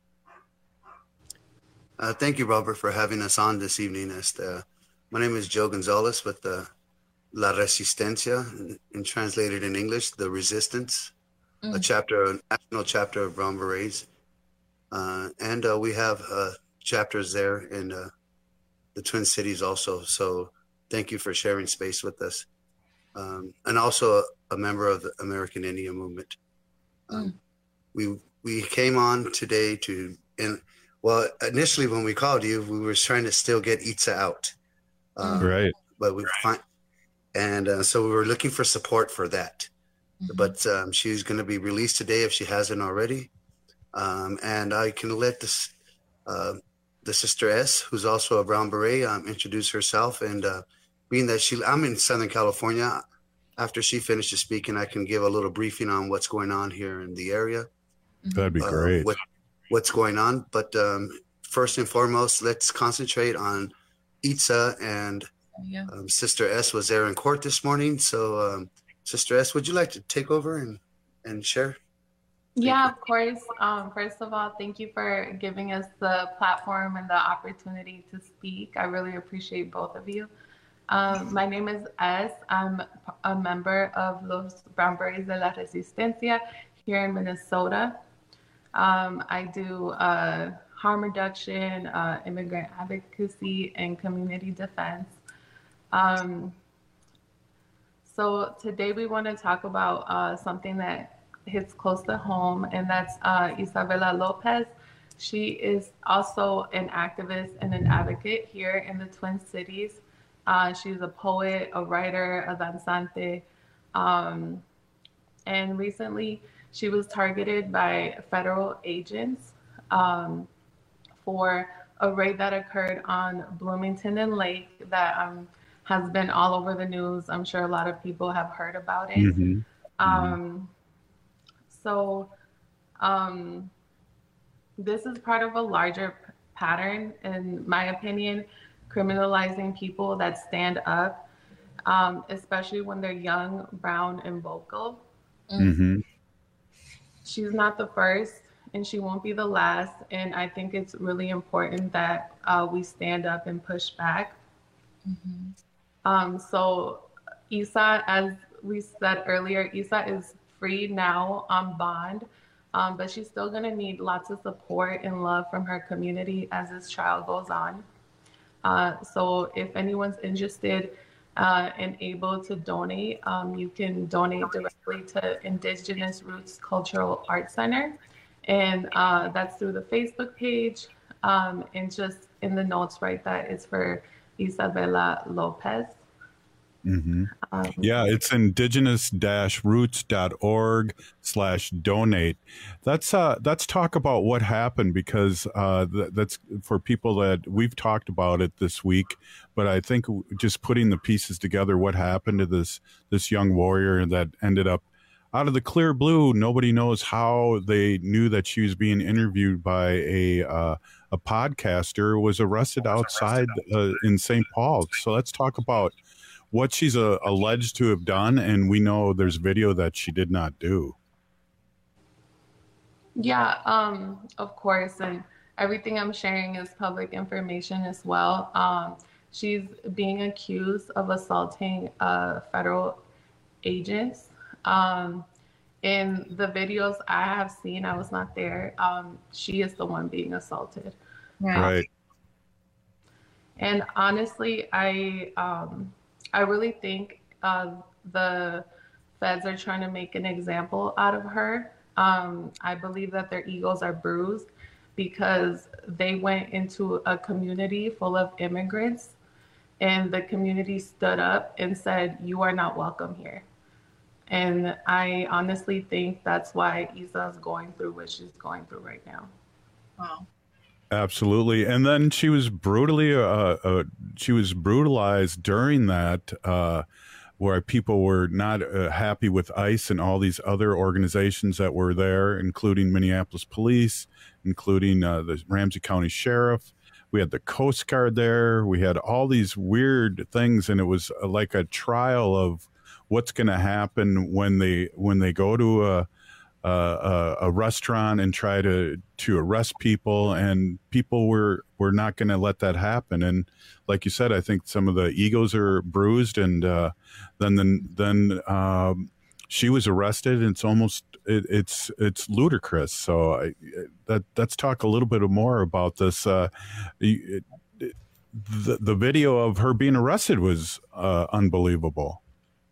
Uh, thank you, Robert, for having us on this evening. As the, my name is Joe Gonzalez with the La Resistencia, and translated in English, The Resistance, mm. a chapter, a national chapter of Brown Berets. Uh, and uh, we have uh, chapters there in uh, the Twin Cities also. So thank you for sharing space with us. Um, and also a, a member of the American Indian Movement. Um, mm. We we came on today to, and well, initially when we called you, we were trying to still get Itza out. Um, right. But we find. And uh, so we were looking for support for that. Mm-hmm. But um, she's going to be released today if she hasn't already. Um, and I can let this, uh, the Sister S, who's also a Brown Beret, um, introduce herself. And uh, being that she, I'm in Southern California, after she finishes speaking, I can give a little briefing on what's going on here in the area. That'd be uh, great. What, what's going on. But um, first and foremost, let's concentrate on Itza and Yeah. Um, Sister S was there in court this morning. So, um, Sister S, would you like to take over and, and share? Thank yeah, you. Of course. Um, first of all, thank you for giving us the platform and the opportunity to speak. I really appreciate both of you. Um, my name is S. I'm a member of Los Brown Berets de la Resistencia here in Minnesota. Um, I do uh, harm reduction, uh, immigrant advocacy, and community defense. Um, so today we want to talk about uh, something that hits close to home, and that's uh, Isabela Lopez. She is also an activist and an advocate here in the Twin Cities. Uh, she's a poet, a writer, a danzante, um, and recently she was targeted by federal agents um, for a raid that occurred on Bloomington and Lake that um, has been all over the news. I'm sure a lot of people have heard about it. Mm-hmm. Um, so um, this is part of a larger p- pattern, in my opinion, criminalizing people that stand up, um, especially when they're young, brown, and vocal. Mm-hmm. She's not the first, and she won't be the last. And I think it's really important that uh, we stand up and push back. Mm-hmm. Um, so Isa, as we said earlier, Isa is free now on bond, um, but she's still going to need lots of support and love from her community as this trial goes on. Uh, so if anyone's interested uh, and able to donate, um, you can donate directly to Indigenous Roots Cultural Arts Center. And uh, that's through the Facebook page. Um, and just in the notes, right, that is for Isabela Lopez. Mm-hmm. Um, yeah, it's indigenous roots dot org slash donate. That's uh, let's talk about what happened, because uh, th- that's for people that we've talked about it this week. But I think just putting the pieces together, what happened to this this young warrior that ended up out of the clear blue. Nobody knows how they knew that she was being interviewed by a uh, a podcaster, was arrested outside uh, in Saint Paul. So let's talk about what she's uh, alleged to have done, and we know there's video that she did not do. Yeah, um, of course, and everything I'm sharing is public information as well. Um, she's being accused of assaulting uh, federal agents. Um, in the videos I have seen, I was not there. Um, she is the one being assaulted. Right. Right. And honestly, I um, I really think uh, the feds are trying to make an example out of her. Um, I believe that their egos are bruised because they went into a community full of immigrants, and the community stood up and said, "You are not welcome here." And I honestly think that's why Isa is going through what she's going through right now. Wow. Absolutely. And then she was brutally, uh, uh, she was brutalized during that, uh, where people were not uh, happy with ICE and all these other organizations that were there, including Minneapolis Police, including uh, the Ramsey County Sheriff. We had the Coast Guard there. We had all these weird things, and it was uh, like a trial of what's going to happen when they when they go to a a, a restaurant and try to to arrest people, and people were were not going to let that happen. And like you said, I think some of the egos are bruised, and uh, then then then um, she was arrested, and it's almost it, it's it's ludicrous. So I, that let's talk a little bit more about this. Uh, it, it, the the video of her being arrested was uh, unbelievable.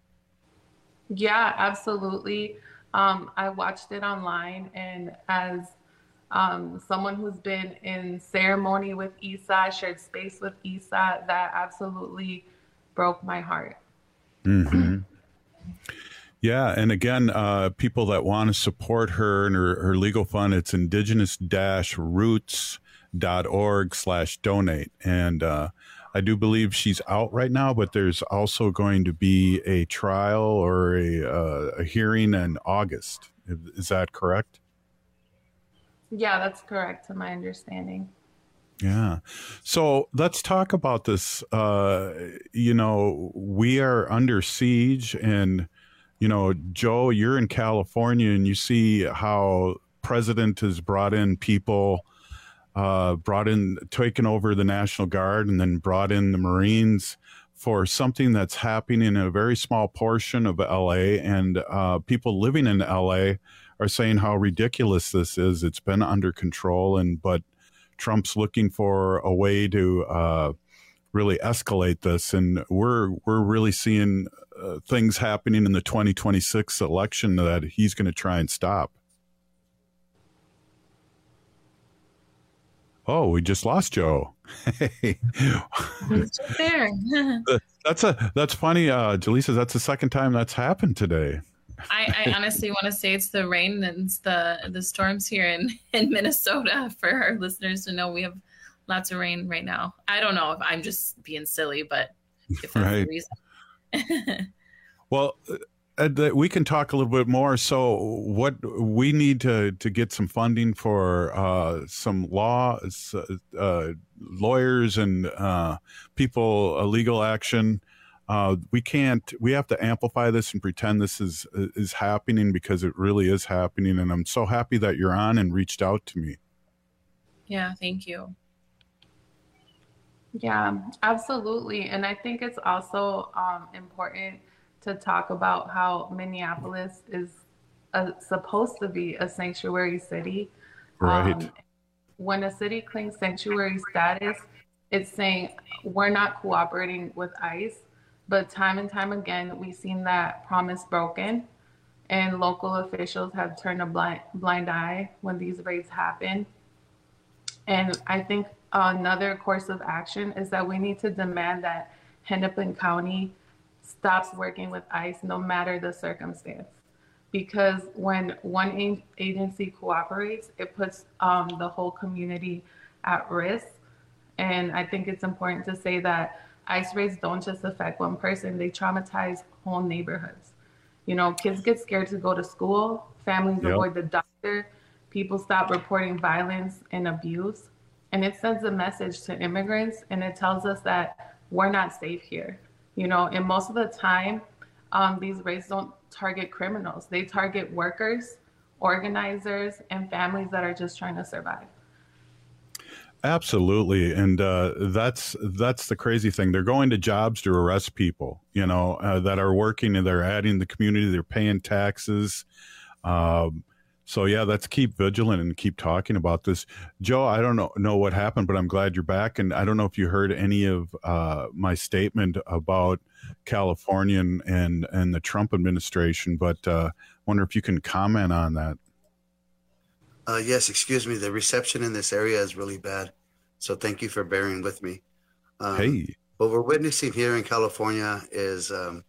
Yeah, absolutely. Um, I watched it online, and as um, someone who's been in ceremony with Isa, shared space with Isa, that absolutely broke my heart. Mm-hmm. Yeah, and again, uh, people that want to support her and her, her legal fund, it's indigenous dash roots dot org slash donate. And uh, I do believe she's out right now, but there's also going to be a trial or a, uh, a hearing in August. Is that correct? Yeah, that's correct to my understanding. Yeah. So let's talk about this. Uh, you know, we are under siege, and, you know, Joe, you're in California, and you see how president has brought in people Uh, brought in, taken over the National Guard, and then brought in the Marines for something that's happening in a very small portion of L A. And uh, people living in L A are saying how ridiculous this is. It's been under control, and but Trump's looking for a way to uh, really escalate this. And we're we're really seeing uh, things happening in the twenty twenty-six election that he's going to try and stop. Oh, we just lost Joe. Hey. He's just there. that's a that's funny, uh, Jaleesa. That's the second time that's happened today. I, I honestly want to say it's the rain and it's the the storms here in, in Minnesota. For our listeners to know, we have lots of rain right now. I don't know if I'm just being silly, but if that's right. the reason. Well, uh, we can talk a little bit more. So what we need to, to get some funding for uh, some law, uh, lawyers and uh, people, uh, legal action. Uh, we can't, we have to amplify this and pretend this is, is happening, because it really is happening. And I'm so happy that you're on and reached out to me. Yeah, thank you. Yeah, absolutely. And I think it's also um, important to talk about how Minneapolis is a, supposed to be a sanctuary city. Right. Um, when a city claims sanctuary status, it's saying we're not cooperating with ICE, but time and time again, we've seen that promise broken, and local officials have turned a blind, blind eye when these raids happen. And I think another course of action is that we need to demand that Hennepin County stops working with ICE no matter the circumstance. Because when one a- agency cooperates, it puts um, the whole community at risk. And I think it's important to say that ICE raids don't just affect one person, they traumatize whole neighborhoods. You know, kids get scared to go to school, families Yep. avoid the doctor, people stop reporting violence and abuse. And it sends a message to immigrants, and it tells us that we're not safe here. You know, and most of the time, um, these raids don't target criminals. They target workers, organizers, and families that are just trying to survive. Absolutely. And uh, that's that's the crazy thing. They're going to jobs to arrest people, you know, uh, that are working, and they're adding the community. They're paying taxes. Um, so yeah, let's keep vigilant and keep talking about this. Joe, I don't know, know what happened, but I'm glad you're back. And I don't know if you heard any of uh, my statement about California and, and, and the Trump administration, but uh, wonder if you can comment on that. Uh, yes, excuse me. The reception in this area is really bad. So thank you for bearing with me. Um, hey. What we're witnessing here in California is um,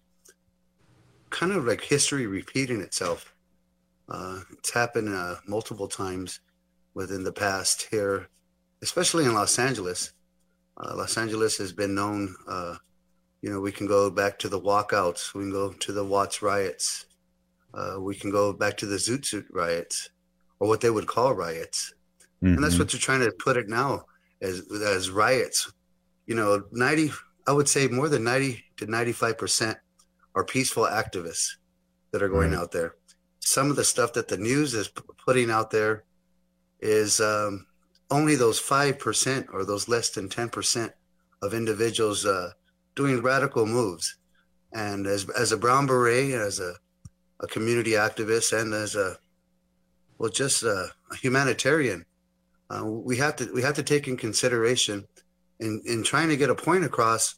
kind of like history repeating itself. Uh, it's happened uh, multiple times within the past here, especially in Los Angeles. Uh, Los Angeles has been known, uh, you know, we can go back to the walkouts. We can go to the Watts riots. Uh, we can go back to the Zoot Suit riots, or what they would call riots. Mm-hmm. And that's what they're trying to put it now as, as riots. You know, ninety, I would say more than ninety to ninety-five percent are peaceful activists that are going right. out there. Some of the stuff that the news is p- putting out there is um, only those five percent or those less than ten percent of individuals uh, doing radical moves. And as as a Brown Beret, as a, a community activist, and as a, well, just a, a humanitarian, uh, we have to we have to take in consideration in, in trying to get a point across.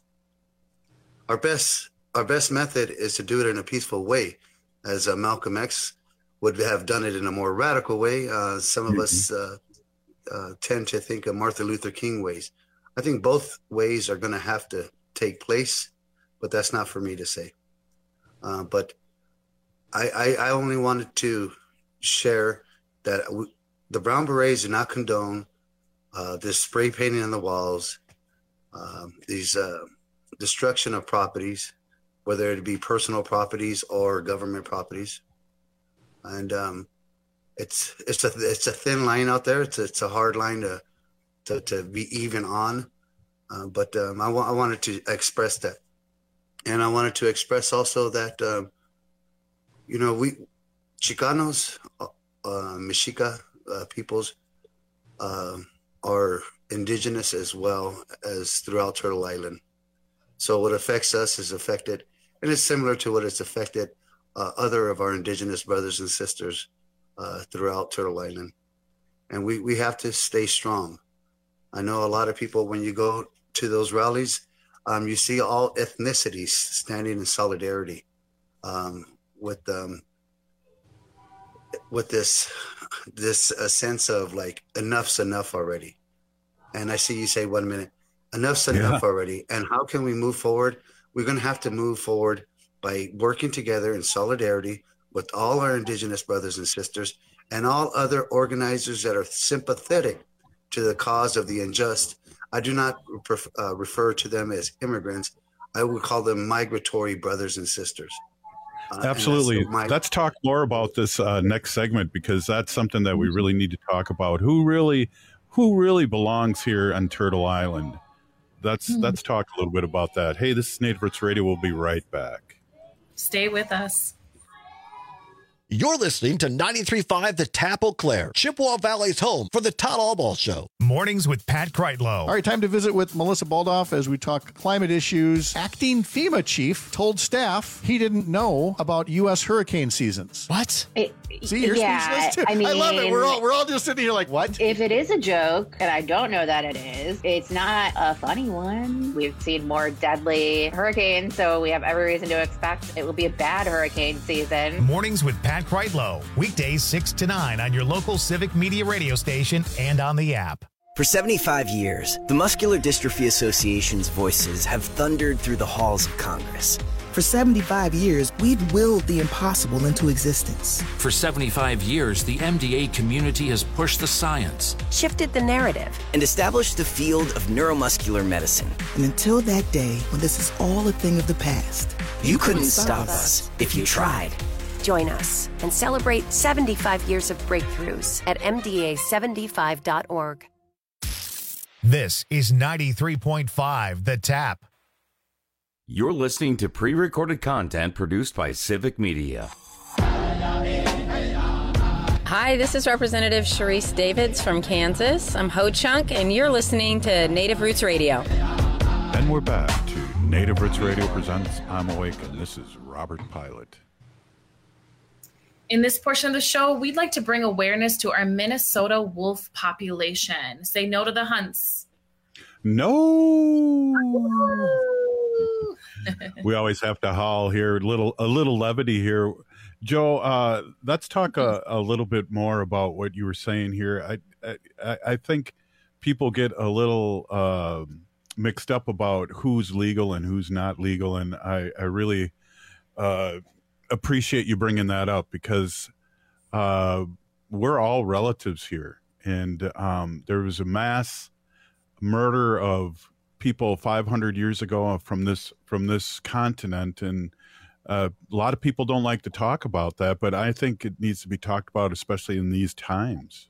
Our best our best method is to do it in a peaceful way, as uh, Malcolm X would have done it in a more radical way. Uh, some of mm-hmm. us uh, uh, tend to think of Martin Luther King ways. I think both ways are going to have to take place, but that's not for me to say. Uh, but I, I, I only wanted to share that w- the Brown Berets do not condone uh, this spray painting on the walls, uh, these uh, destruction of properties, whether it be personal properties or government properties. And um, it's it's a it's a thin line out there. It's a, it's a hard line to to, to be even on. Uh, but um, I, wa- I wanted to express that, and I wanted to express also that um, you know we Chicanos, uh, Mexica uh, peoples uh, are indigenous as well as throughout Turtle Island. So what affects us is affected, and it's similar to what it's affected uh, other of our indigenous brothers and sisters uh, throughout Turtle Island. And we, we have to stay strong. I know a lot of people, when you go to those rallies, um, you see all ethnicities standing in solidarity um, with um, with this this uh, sense of like, enough's enough already. And I see you say, one minute, enough's enough yeah. already. And how can we move forward? We're going to have to move forward by working together in solidarity with all our indigenous brothers and sisters and all other organizers that are sympathetic to the cause of the unjust. I do not ref- uh, refer to them as immigrants. I would call them migratory brothers and sisters. Uh, Absolutely. And my- Let's talk more about this uh, next segment, because that's something that we really need to talk about. Who really, who really belongs here on Turtle Island? Let's mm-hmm. let's talk a little bit about that. Hey, this is Native Roots Radio. We'll be right back. Stay with us. You're listening to ninety-three point five The Tap Eau Claire, Chippewa Valley's home for the Todd Allball Show. Mornings with Pat Kreitlow. All right, time to visit with Melissa Baldoff as we talk climate issues. Acting FEMA chief told staff he didn't know about U S hurricane seasons. What? It, See, you're yeah, speechless too. I mean, I love it. We're all we're all just sitting here like, what? If it is a joke, and I don't know that it is, it's not a funny one. We've seen more deadly hurricanes, so we have every reason to expect it will be a bad hurricane season. Mornings with Pat Kreitlow. Weekdays six to nine on your local Civic Media radio station and on the app. For seventy-five years, the Muscular Dystrophy Association's voices have thundered through the halls of Congress. For seventy-five years, we've willed the impossible into existence. For seventy-five years, the M D A community has pushed the science, shifted the narrative, and established the field of neuromuscular medicine. And until that day, when this is all a thing of the past, you, you couldn't, couldn't stop us if you tried. Join us and celebrate seventy-five years of breakthroughs at M D A seventy-five dot org. This is ninety-three point five The Tap. You're listening to pre-recorded content produced by Civic Media. Hi, this is Representative Sharice Davids from Kansas. I'm Ho Chunk, and you're listening to Native Roots Radio. And we're back to Native Roots Radio presents I'm Awake, and this is Robert Pilot. In this portion of the show, we'd like to bring awareness to our Minnesota wolf population. Say no to the hunts. No. We always have to howl here. Little a little levity here. Joe, uh, let's talk a, a little bit more about what you were saying here. I I, I think people get a little uh, mixed up about who's legal and who's not legal, and I, I really uh, appreciate you bringing that up, because uh, we're all relatives here, and um, there was a mass murder of people five hundred years ago from this from this continent, and uh, a lot of people don't like to talk about that, but I think it needs to be talked about, especially in these times.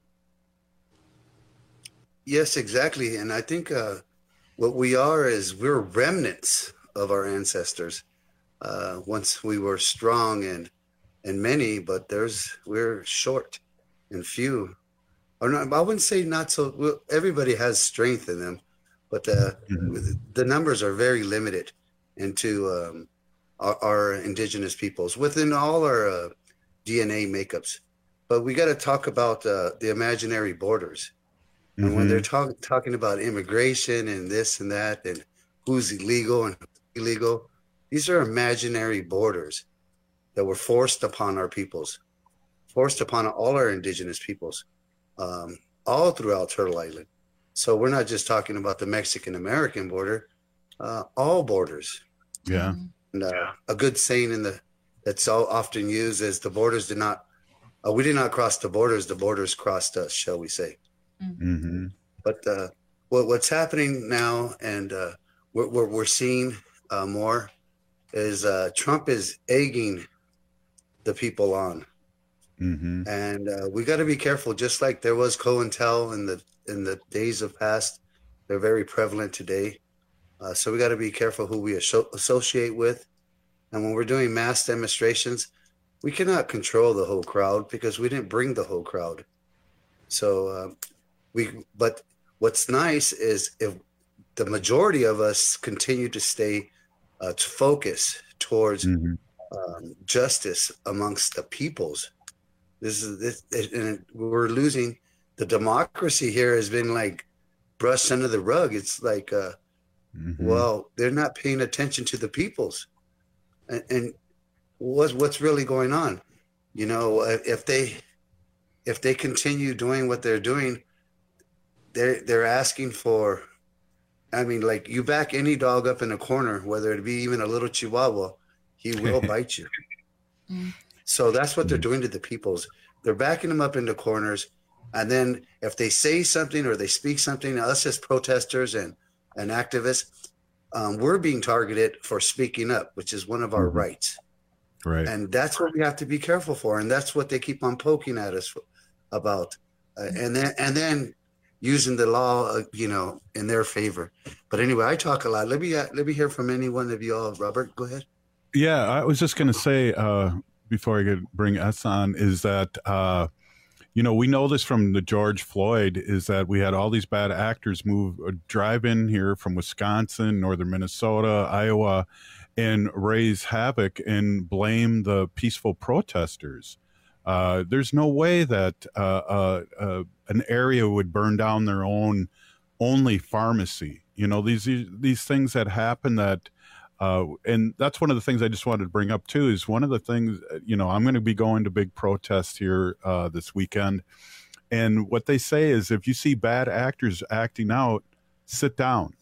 Yes, exactly. And I think uh, what we are is we're remnants of our ancestors. Uh, once we were strong and and many, but there's we're short and few. Or not, I wouldn't say not so. Well, everybody has strength in them, but uh, mm-hmm. the numbers are very limited into um, our, our indigenous peoples within all our uh, D N A makeups. But we got to talk about uh, the imaginary borders. And mm-hmm. when they're talk, talking about immigration and this and that, and who's illegal and illegal, these are imaginary borders that were forced upon our peoples, forced upon all our indigenous peoples, um, all throughout Turtle Island. So we're not just talking about the Mexican-American border, uh, all borders. Yeah. And uh, a good saying in the that's so often used is the borders did not, uh, we did not cross the borders, the borders crossed us, shall we say. Mm-hmm. But uh, what, what's happening now, and uh, what we're, we're seeing uh, more, is uh, Trump is egging the people on, mm-hmm. and uh, we got to be careful. Just like there was COINTEL in the in the days of past, they're very prevalent today. Uh, so we got to be careful who we asso- associate with, and when we're doing mass demonstrations, we cannot control the whole crowd because we didn't bring the whole crowd. So. Uh, We, but what's nice is if the majority of us continue to stay uh, to focus towards mm-hmm. um, justice amongst the peoples. This is this, and we're losing. The democracy here has been like brushed under the rug. It's like, uh, mm-hmm. well, they're not paying attention to the peoples, and, and what's what's really going on? You know, if they if they continue doing what they're doing. They're, they're asking for, I mean, like you back any dog up in a corner, whether it be even a little Chihuahua, he will bite you. Mm. So that's what they're doing to the peoples. They're backing them up into corners. And then if they say something or they speak something, us as protesters and, and activists, um, we're being targeted for speaking up, which is one of our mm-hmm. rights. Right. And that's what we have to be careful for. And that's what they keep on poking at us about. Uh, and then, and then, using the law, uh, you know, in their favor. But anyway, I talk a lot. Let me uh, let me hear from any one of you all. Robert, go ahead. Yeah, I was just going to say uh, before I could bring S on is that, uh, you know, we know this from the George Floyd is that we had all these bad actors move, uh, drive in here from Wisconsin, northern Minnesota, Iowa, and raise havoc and blame the peaceful protesters. Uh, there's no way that uh, uh, uh, an area would burn down their own only pharmacy. You know, these these things that happen that, uh, and that's one of the things I just wanted to bring up too, is one of the things, you know, I'm going to be going to big protests here uh, this weekend. And what they say is if you see bad actors acting out, sit down.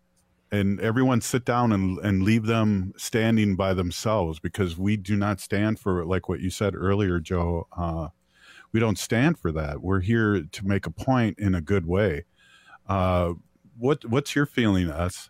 And everyone sit down and, and leave them standing by themselves, because we do not stand for, like what you said earlier, Joe, uh, we don't stand for that. We're here to make a point in a good way. Uh, what What's your feeling, us?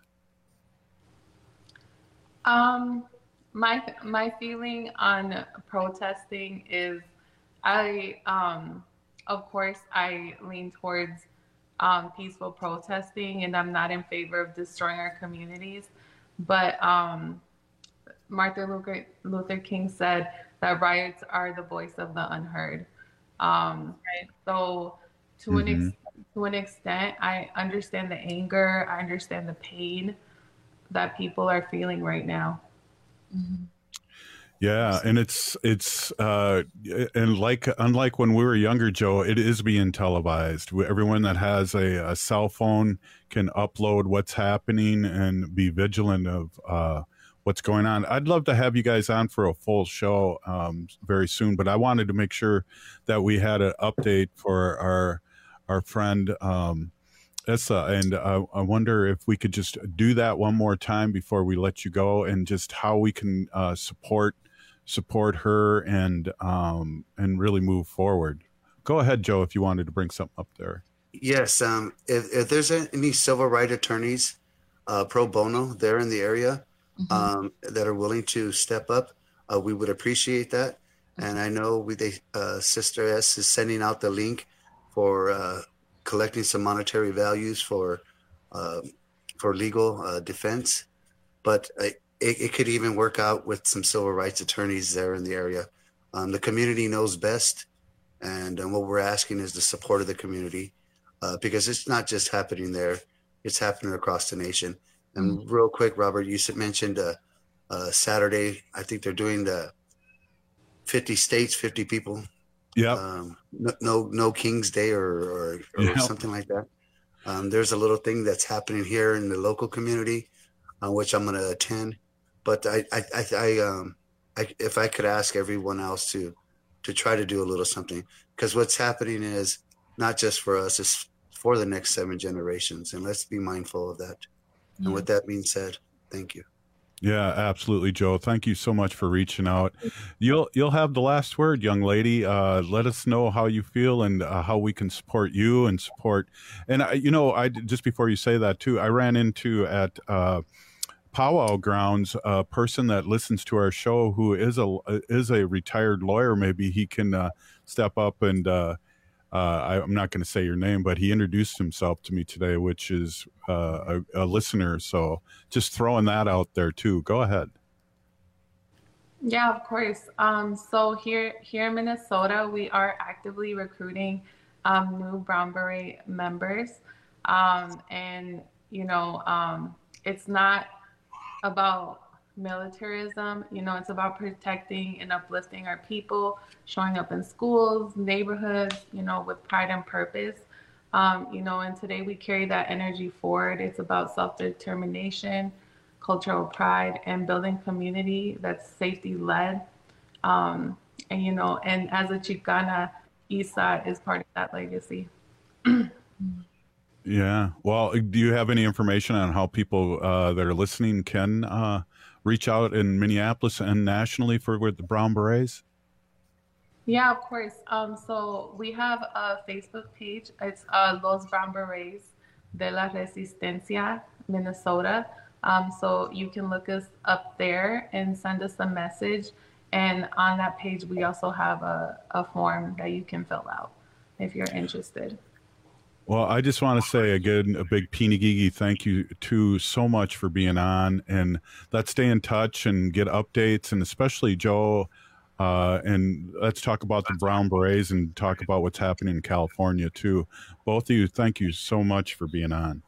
Um, my my feeling on protesting is, I um, of course I lean towards Um, peaceful protesting, and I'm not in favor of destroying our communities. But um, Martin Luther, Luther King said that riots are the voice of the unheard. Um, right? So to mm-hmm. an ex- to an extent, I understand the anger, I understand the pain that people are feeling right now. Mm-hmm. Yeah, and it's it's uh, and like unlike when we were younger, Joe, it is being televised. Everyone that has a, a cell phone can upload what's happening and be vigilant of uh, what's going on. I'd love to have you guys on for a full show um, very soon, but I wanted to make sure that we had an update for our our friend um, Issa, and uh, I wonder if we could just do that one more time before we let you go, and just how we can uh, support. support her and um and really move forward. Go ahead, Joe, if you wanted to bring something up there. Yes, um if, if there's any civil rights attorneys uh pro bono there in the area mm-hmm. um that are willing to step up, uh we would appreciate that. And I know we they uh Sister S is sending out the link for uh collecting some monetary values for uh for legal uh defense, but I It, it could even work out with some civil rights attorneys there in the area. Um, the community knows best, and, and what we're asking is the support of the community, uh, because it's not just happening there; it's happening across the nation. And mm-hmm. real quick, Robert, you mentioned uh, uh, Saturday. I think they're doing the fifty states, fifty people. Yeah. Um, no, no, no King's Day or or, or yep. something like that. Um, there's a little thing that's happening here in the local community, uh, which I'm going to attend. But I, I, I, I um, I, if I could ask everyone else to, to try to do a little something, because what's happening is not just for us, it's for the next seven generations, and let's be mindful of that. Yeah. And with that being said, thank you. Yeah, absolutely, Joe. Thank you so much for reaching out. You'll you'll have the last word, young lady. Uh, let us know how you feel and uh, how we can support you and support. And I, you know, I just before you say that too, I ran into at. Uh, Powwow Grounds, a person that listens to our show who is a is a retired lawyer. Maybe he can uh, step up and uh, uh, I, I'm not going to say your name, but he introduced himself to me today, which is uh, a, a listener. So just throwing that out there too. Go ahead. Yeah, of course. Um, so here here in Minnesota, we are actively recruiting um, new Brown Beret members, um, and you know, um, it's not about militarism, you know, it's about protecting and uplifting our people, showing up in schools, neighborhoods, you know, with pride and purpose. Um, you know, and today we carry that energy forward. It's about self-determination, cultural pride, and building community that's safety-led. Um, and, you know, and as a Chicana, Issa is part of that legacy. Yeah. Well, do you have any information on how people uh, that are listening can uh, reach out in Minneapolis and nationally for with the Brown Berets? Yeah, of course. Um, so we have a Facebook page. It's uh, Los Brown Berets de la Resistencia, Minnesota. Um, so you can look us up there and send us a message. And on that page, we also have a, a form that you can fill out if you're interested. Well, I just want to say again, a big Pinigigi thank you to so much for being on, and let's stay in touch and get updates, and especially Joe, uh, and let's talk about the Brown Berets and talk about what's happening in California too. Both of you, thank you so much for being on.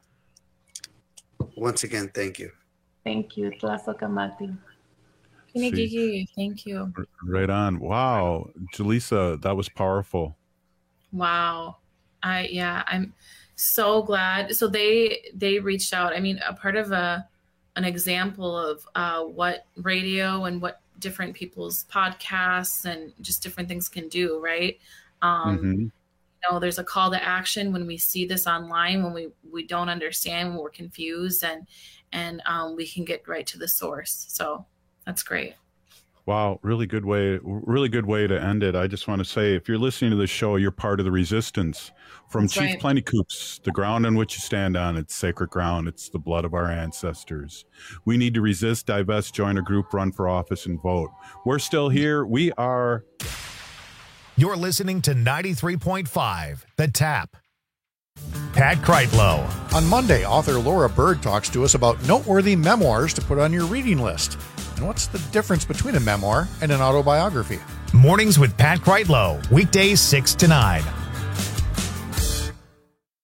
Once again, thank you. Thank you. Tlasokamati. Pinigigi, thank you. Right on. Wow. Jaleesa, that was powerful. Wow. I yeah, I'm so glad. So they they reached out. I mean, a part of a an example of uh, what radio and what different people's podcasts and just different things can do, right? Um, mm-hmm. You know, there's a call to action when we see this online, when we we don't understand, when we're confused, and and um, we can get right to the source. So that's great. Wow, really good way, really good way to end it. I just want to say, if you're listening to this show, you're part of the resistance. From That's Chief right. Plenty Coops, the ground on which you stand on, it's sacred ground. It's the blood of our ancestors. We need to resist, divest, join a group, run for office, and vote. We're still here. We are. You're listening to ninety-three point five, The Tap. Pat Kreitlow. On Monday, author Laura Bird talks to us about noteworthy memoirs to put on your reading list. And what's the difference between a memoir and an autobiography? Mornings with Pat Kreitlow, weekdays six to nine. The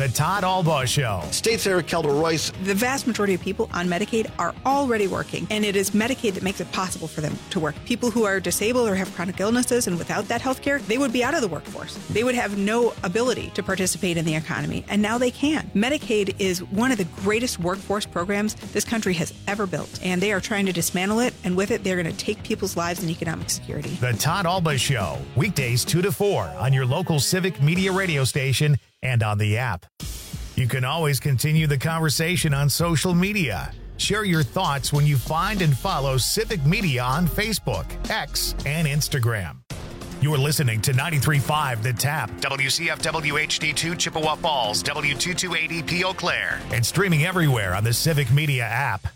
The Todd Albaugh Show. State Senator Calder Royce. The vast majority of people on Medicaid are already working, and it is Medicaid that makes it possible for them to work. People who are disabled or have chronic illnesses and without that health care, they would be out of the workforce. They would have no ability to participate in the economy, and now they can. Medicaid is one of the greatest workforce programs this country has ever built, and they are trying to dismantle it, and with it, they're going to take people's lives and economic security. The Todd Albaugh Show, weekdays two to four on your local Civic Media radio station and on the app. You can always continue the conversation on social media. Share your thoughts when you find and follow Civic Media on Facebook, X, and Instagram. You're listening to ninety-three point five The Tap, W C F W H D two Chippewa Falls, W two twenty-eight E P Eau Claire, and streaming everywhere on the Civic Media app.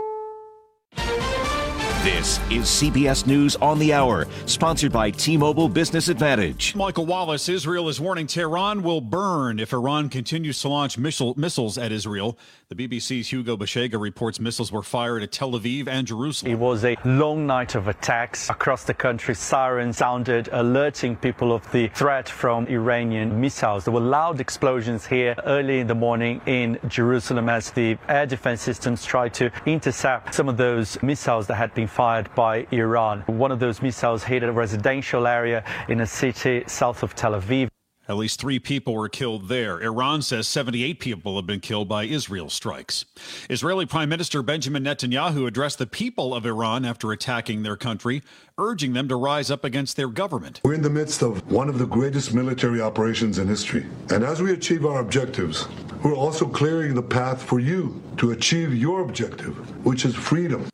This is C B S News on the Hour, sponsored by T-Mobile Business Advantage. Michael Wallace, Israel is warning Tehran will burn if Iran continues to launch missile, missiles at Israel. The B B C's Hugo Bashega reports missiles were fired at Tel Aviv and Jerusalem. It was a long night of attacks across the country. Sirens sounded, alerting people of the threat from Iranian missiles. There were loud explosions here early in the morning in Jerusalem as the air defense systems tried to intercept some of those missiles that had been fired by Iran. One of those missiles hit a residential area in a city south of Tel Aviv. At least three people were killed there. Iran says seventy-eight people have been killed by Israel strikes. Israeli Prime Minister Benjamin Netanyahu addressed the people of Iran after attacking their country, urging them to rise up against their government. We're in the midst of one of the greatest military operations in history. And as we achieve our objectives, we're also clearing the path for you to achieve your objective, which is freedom.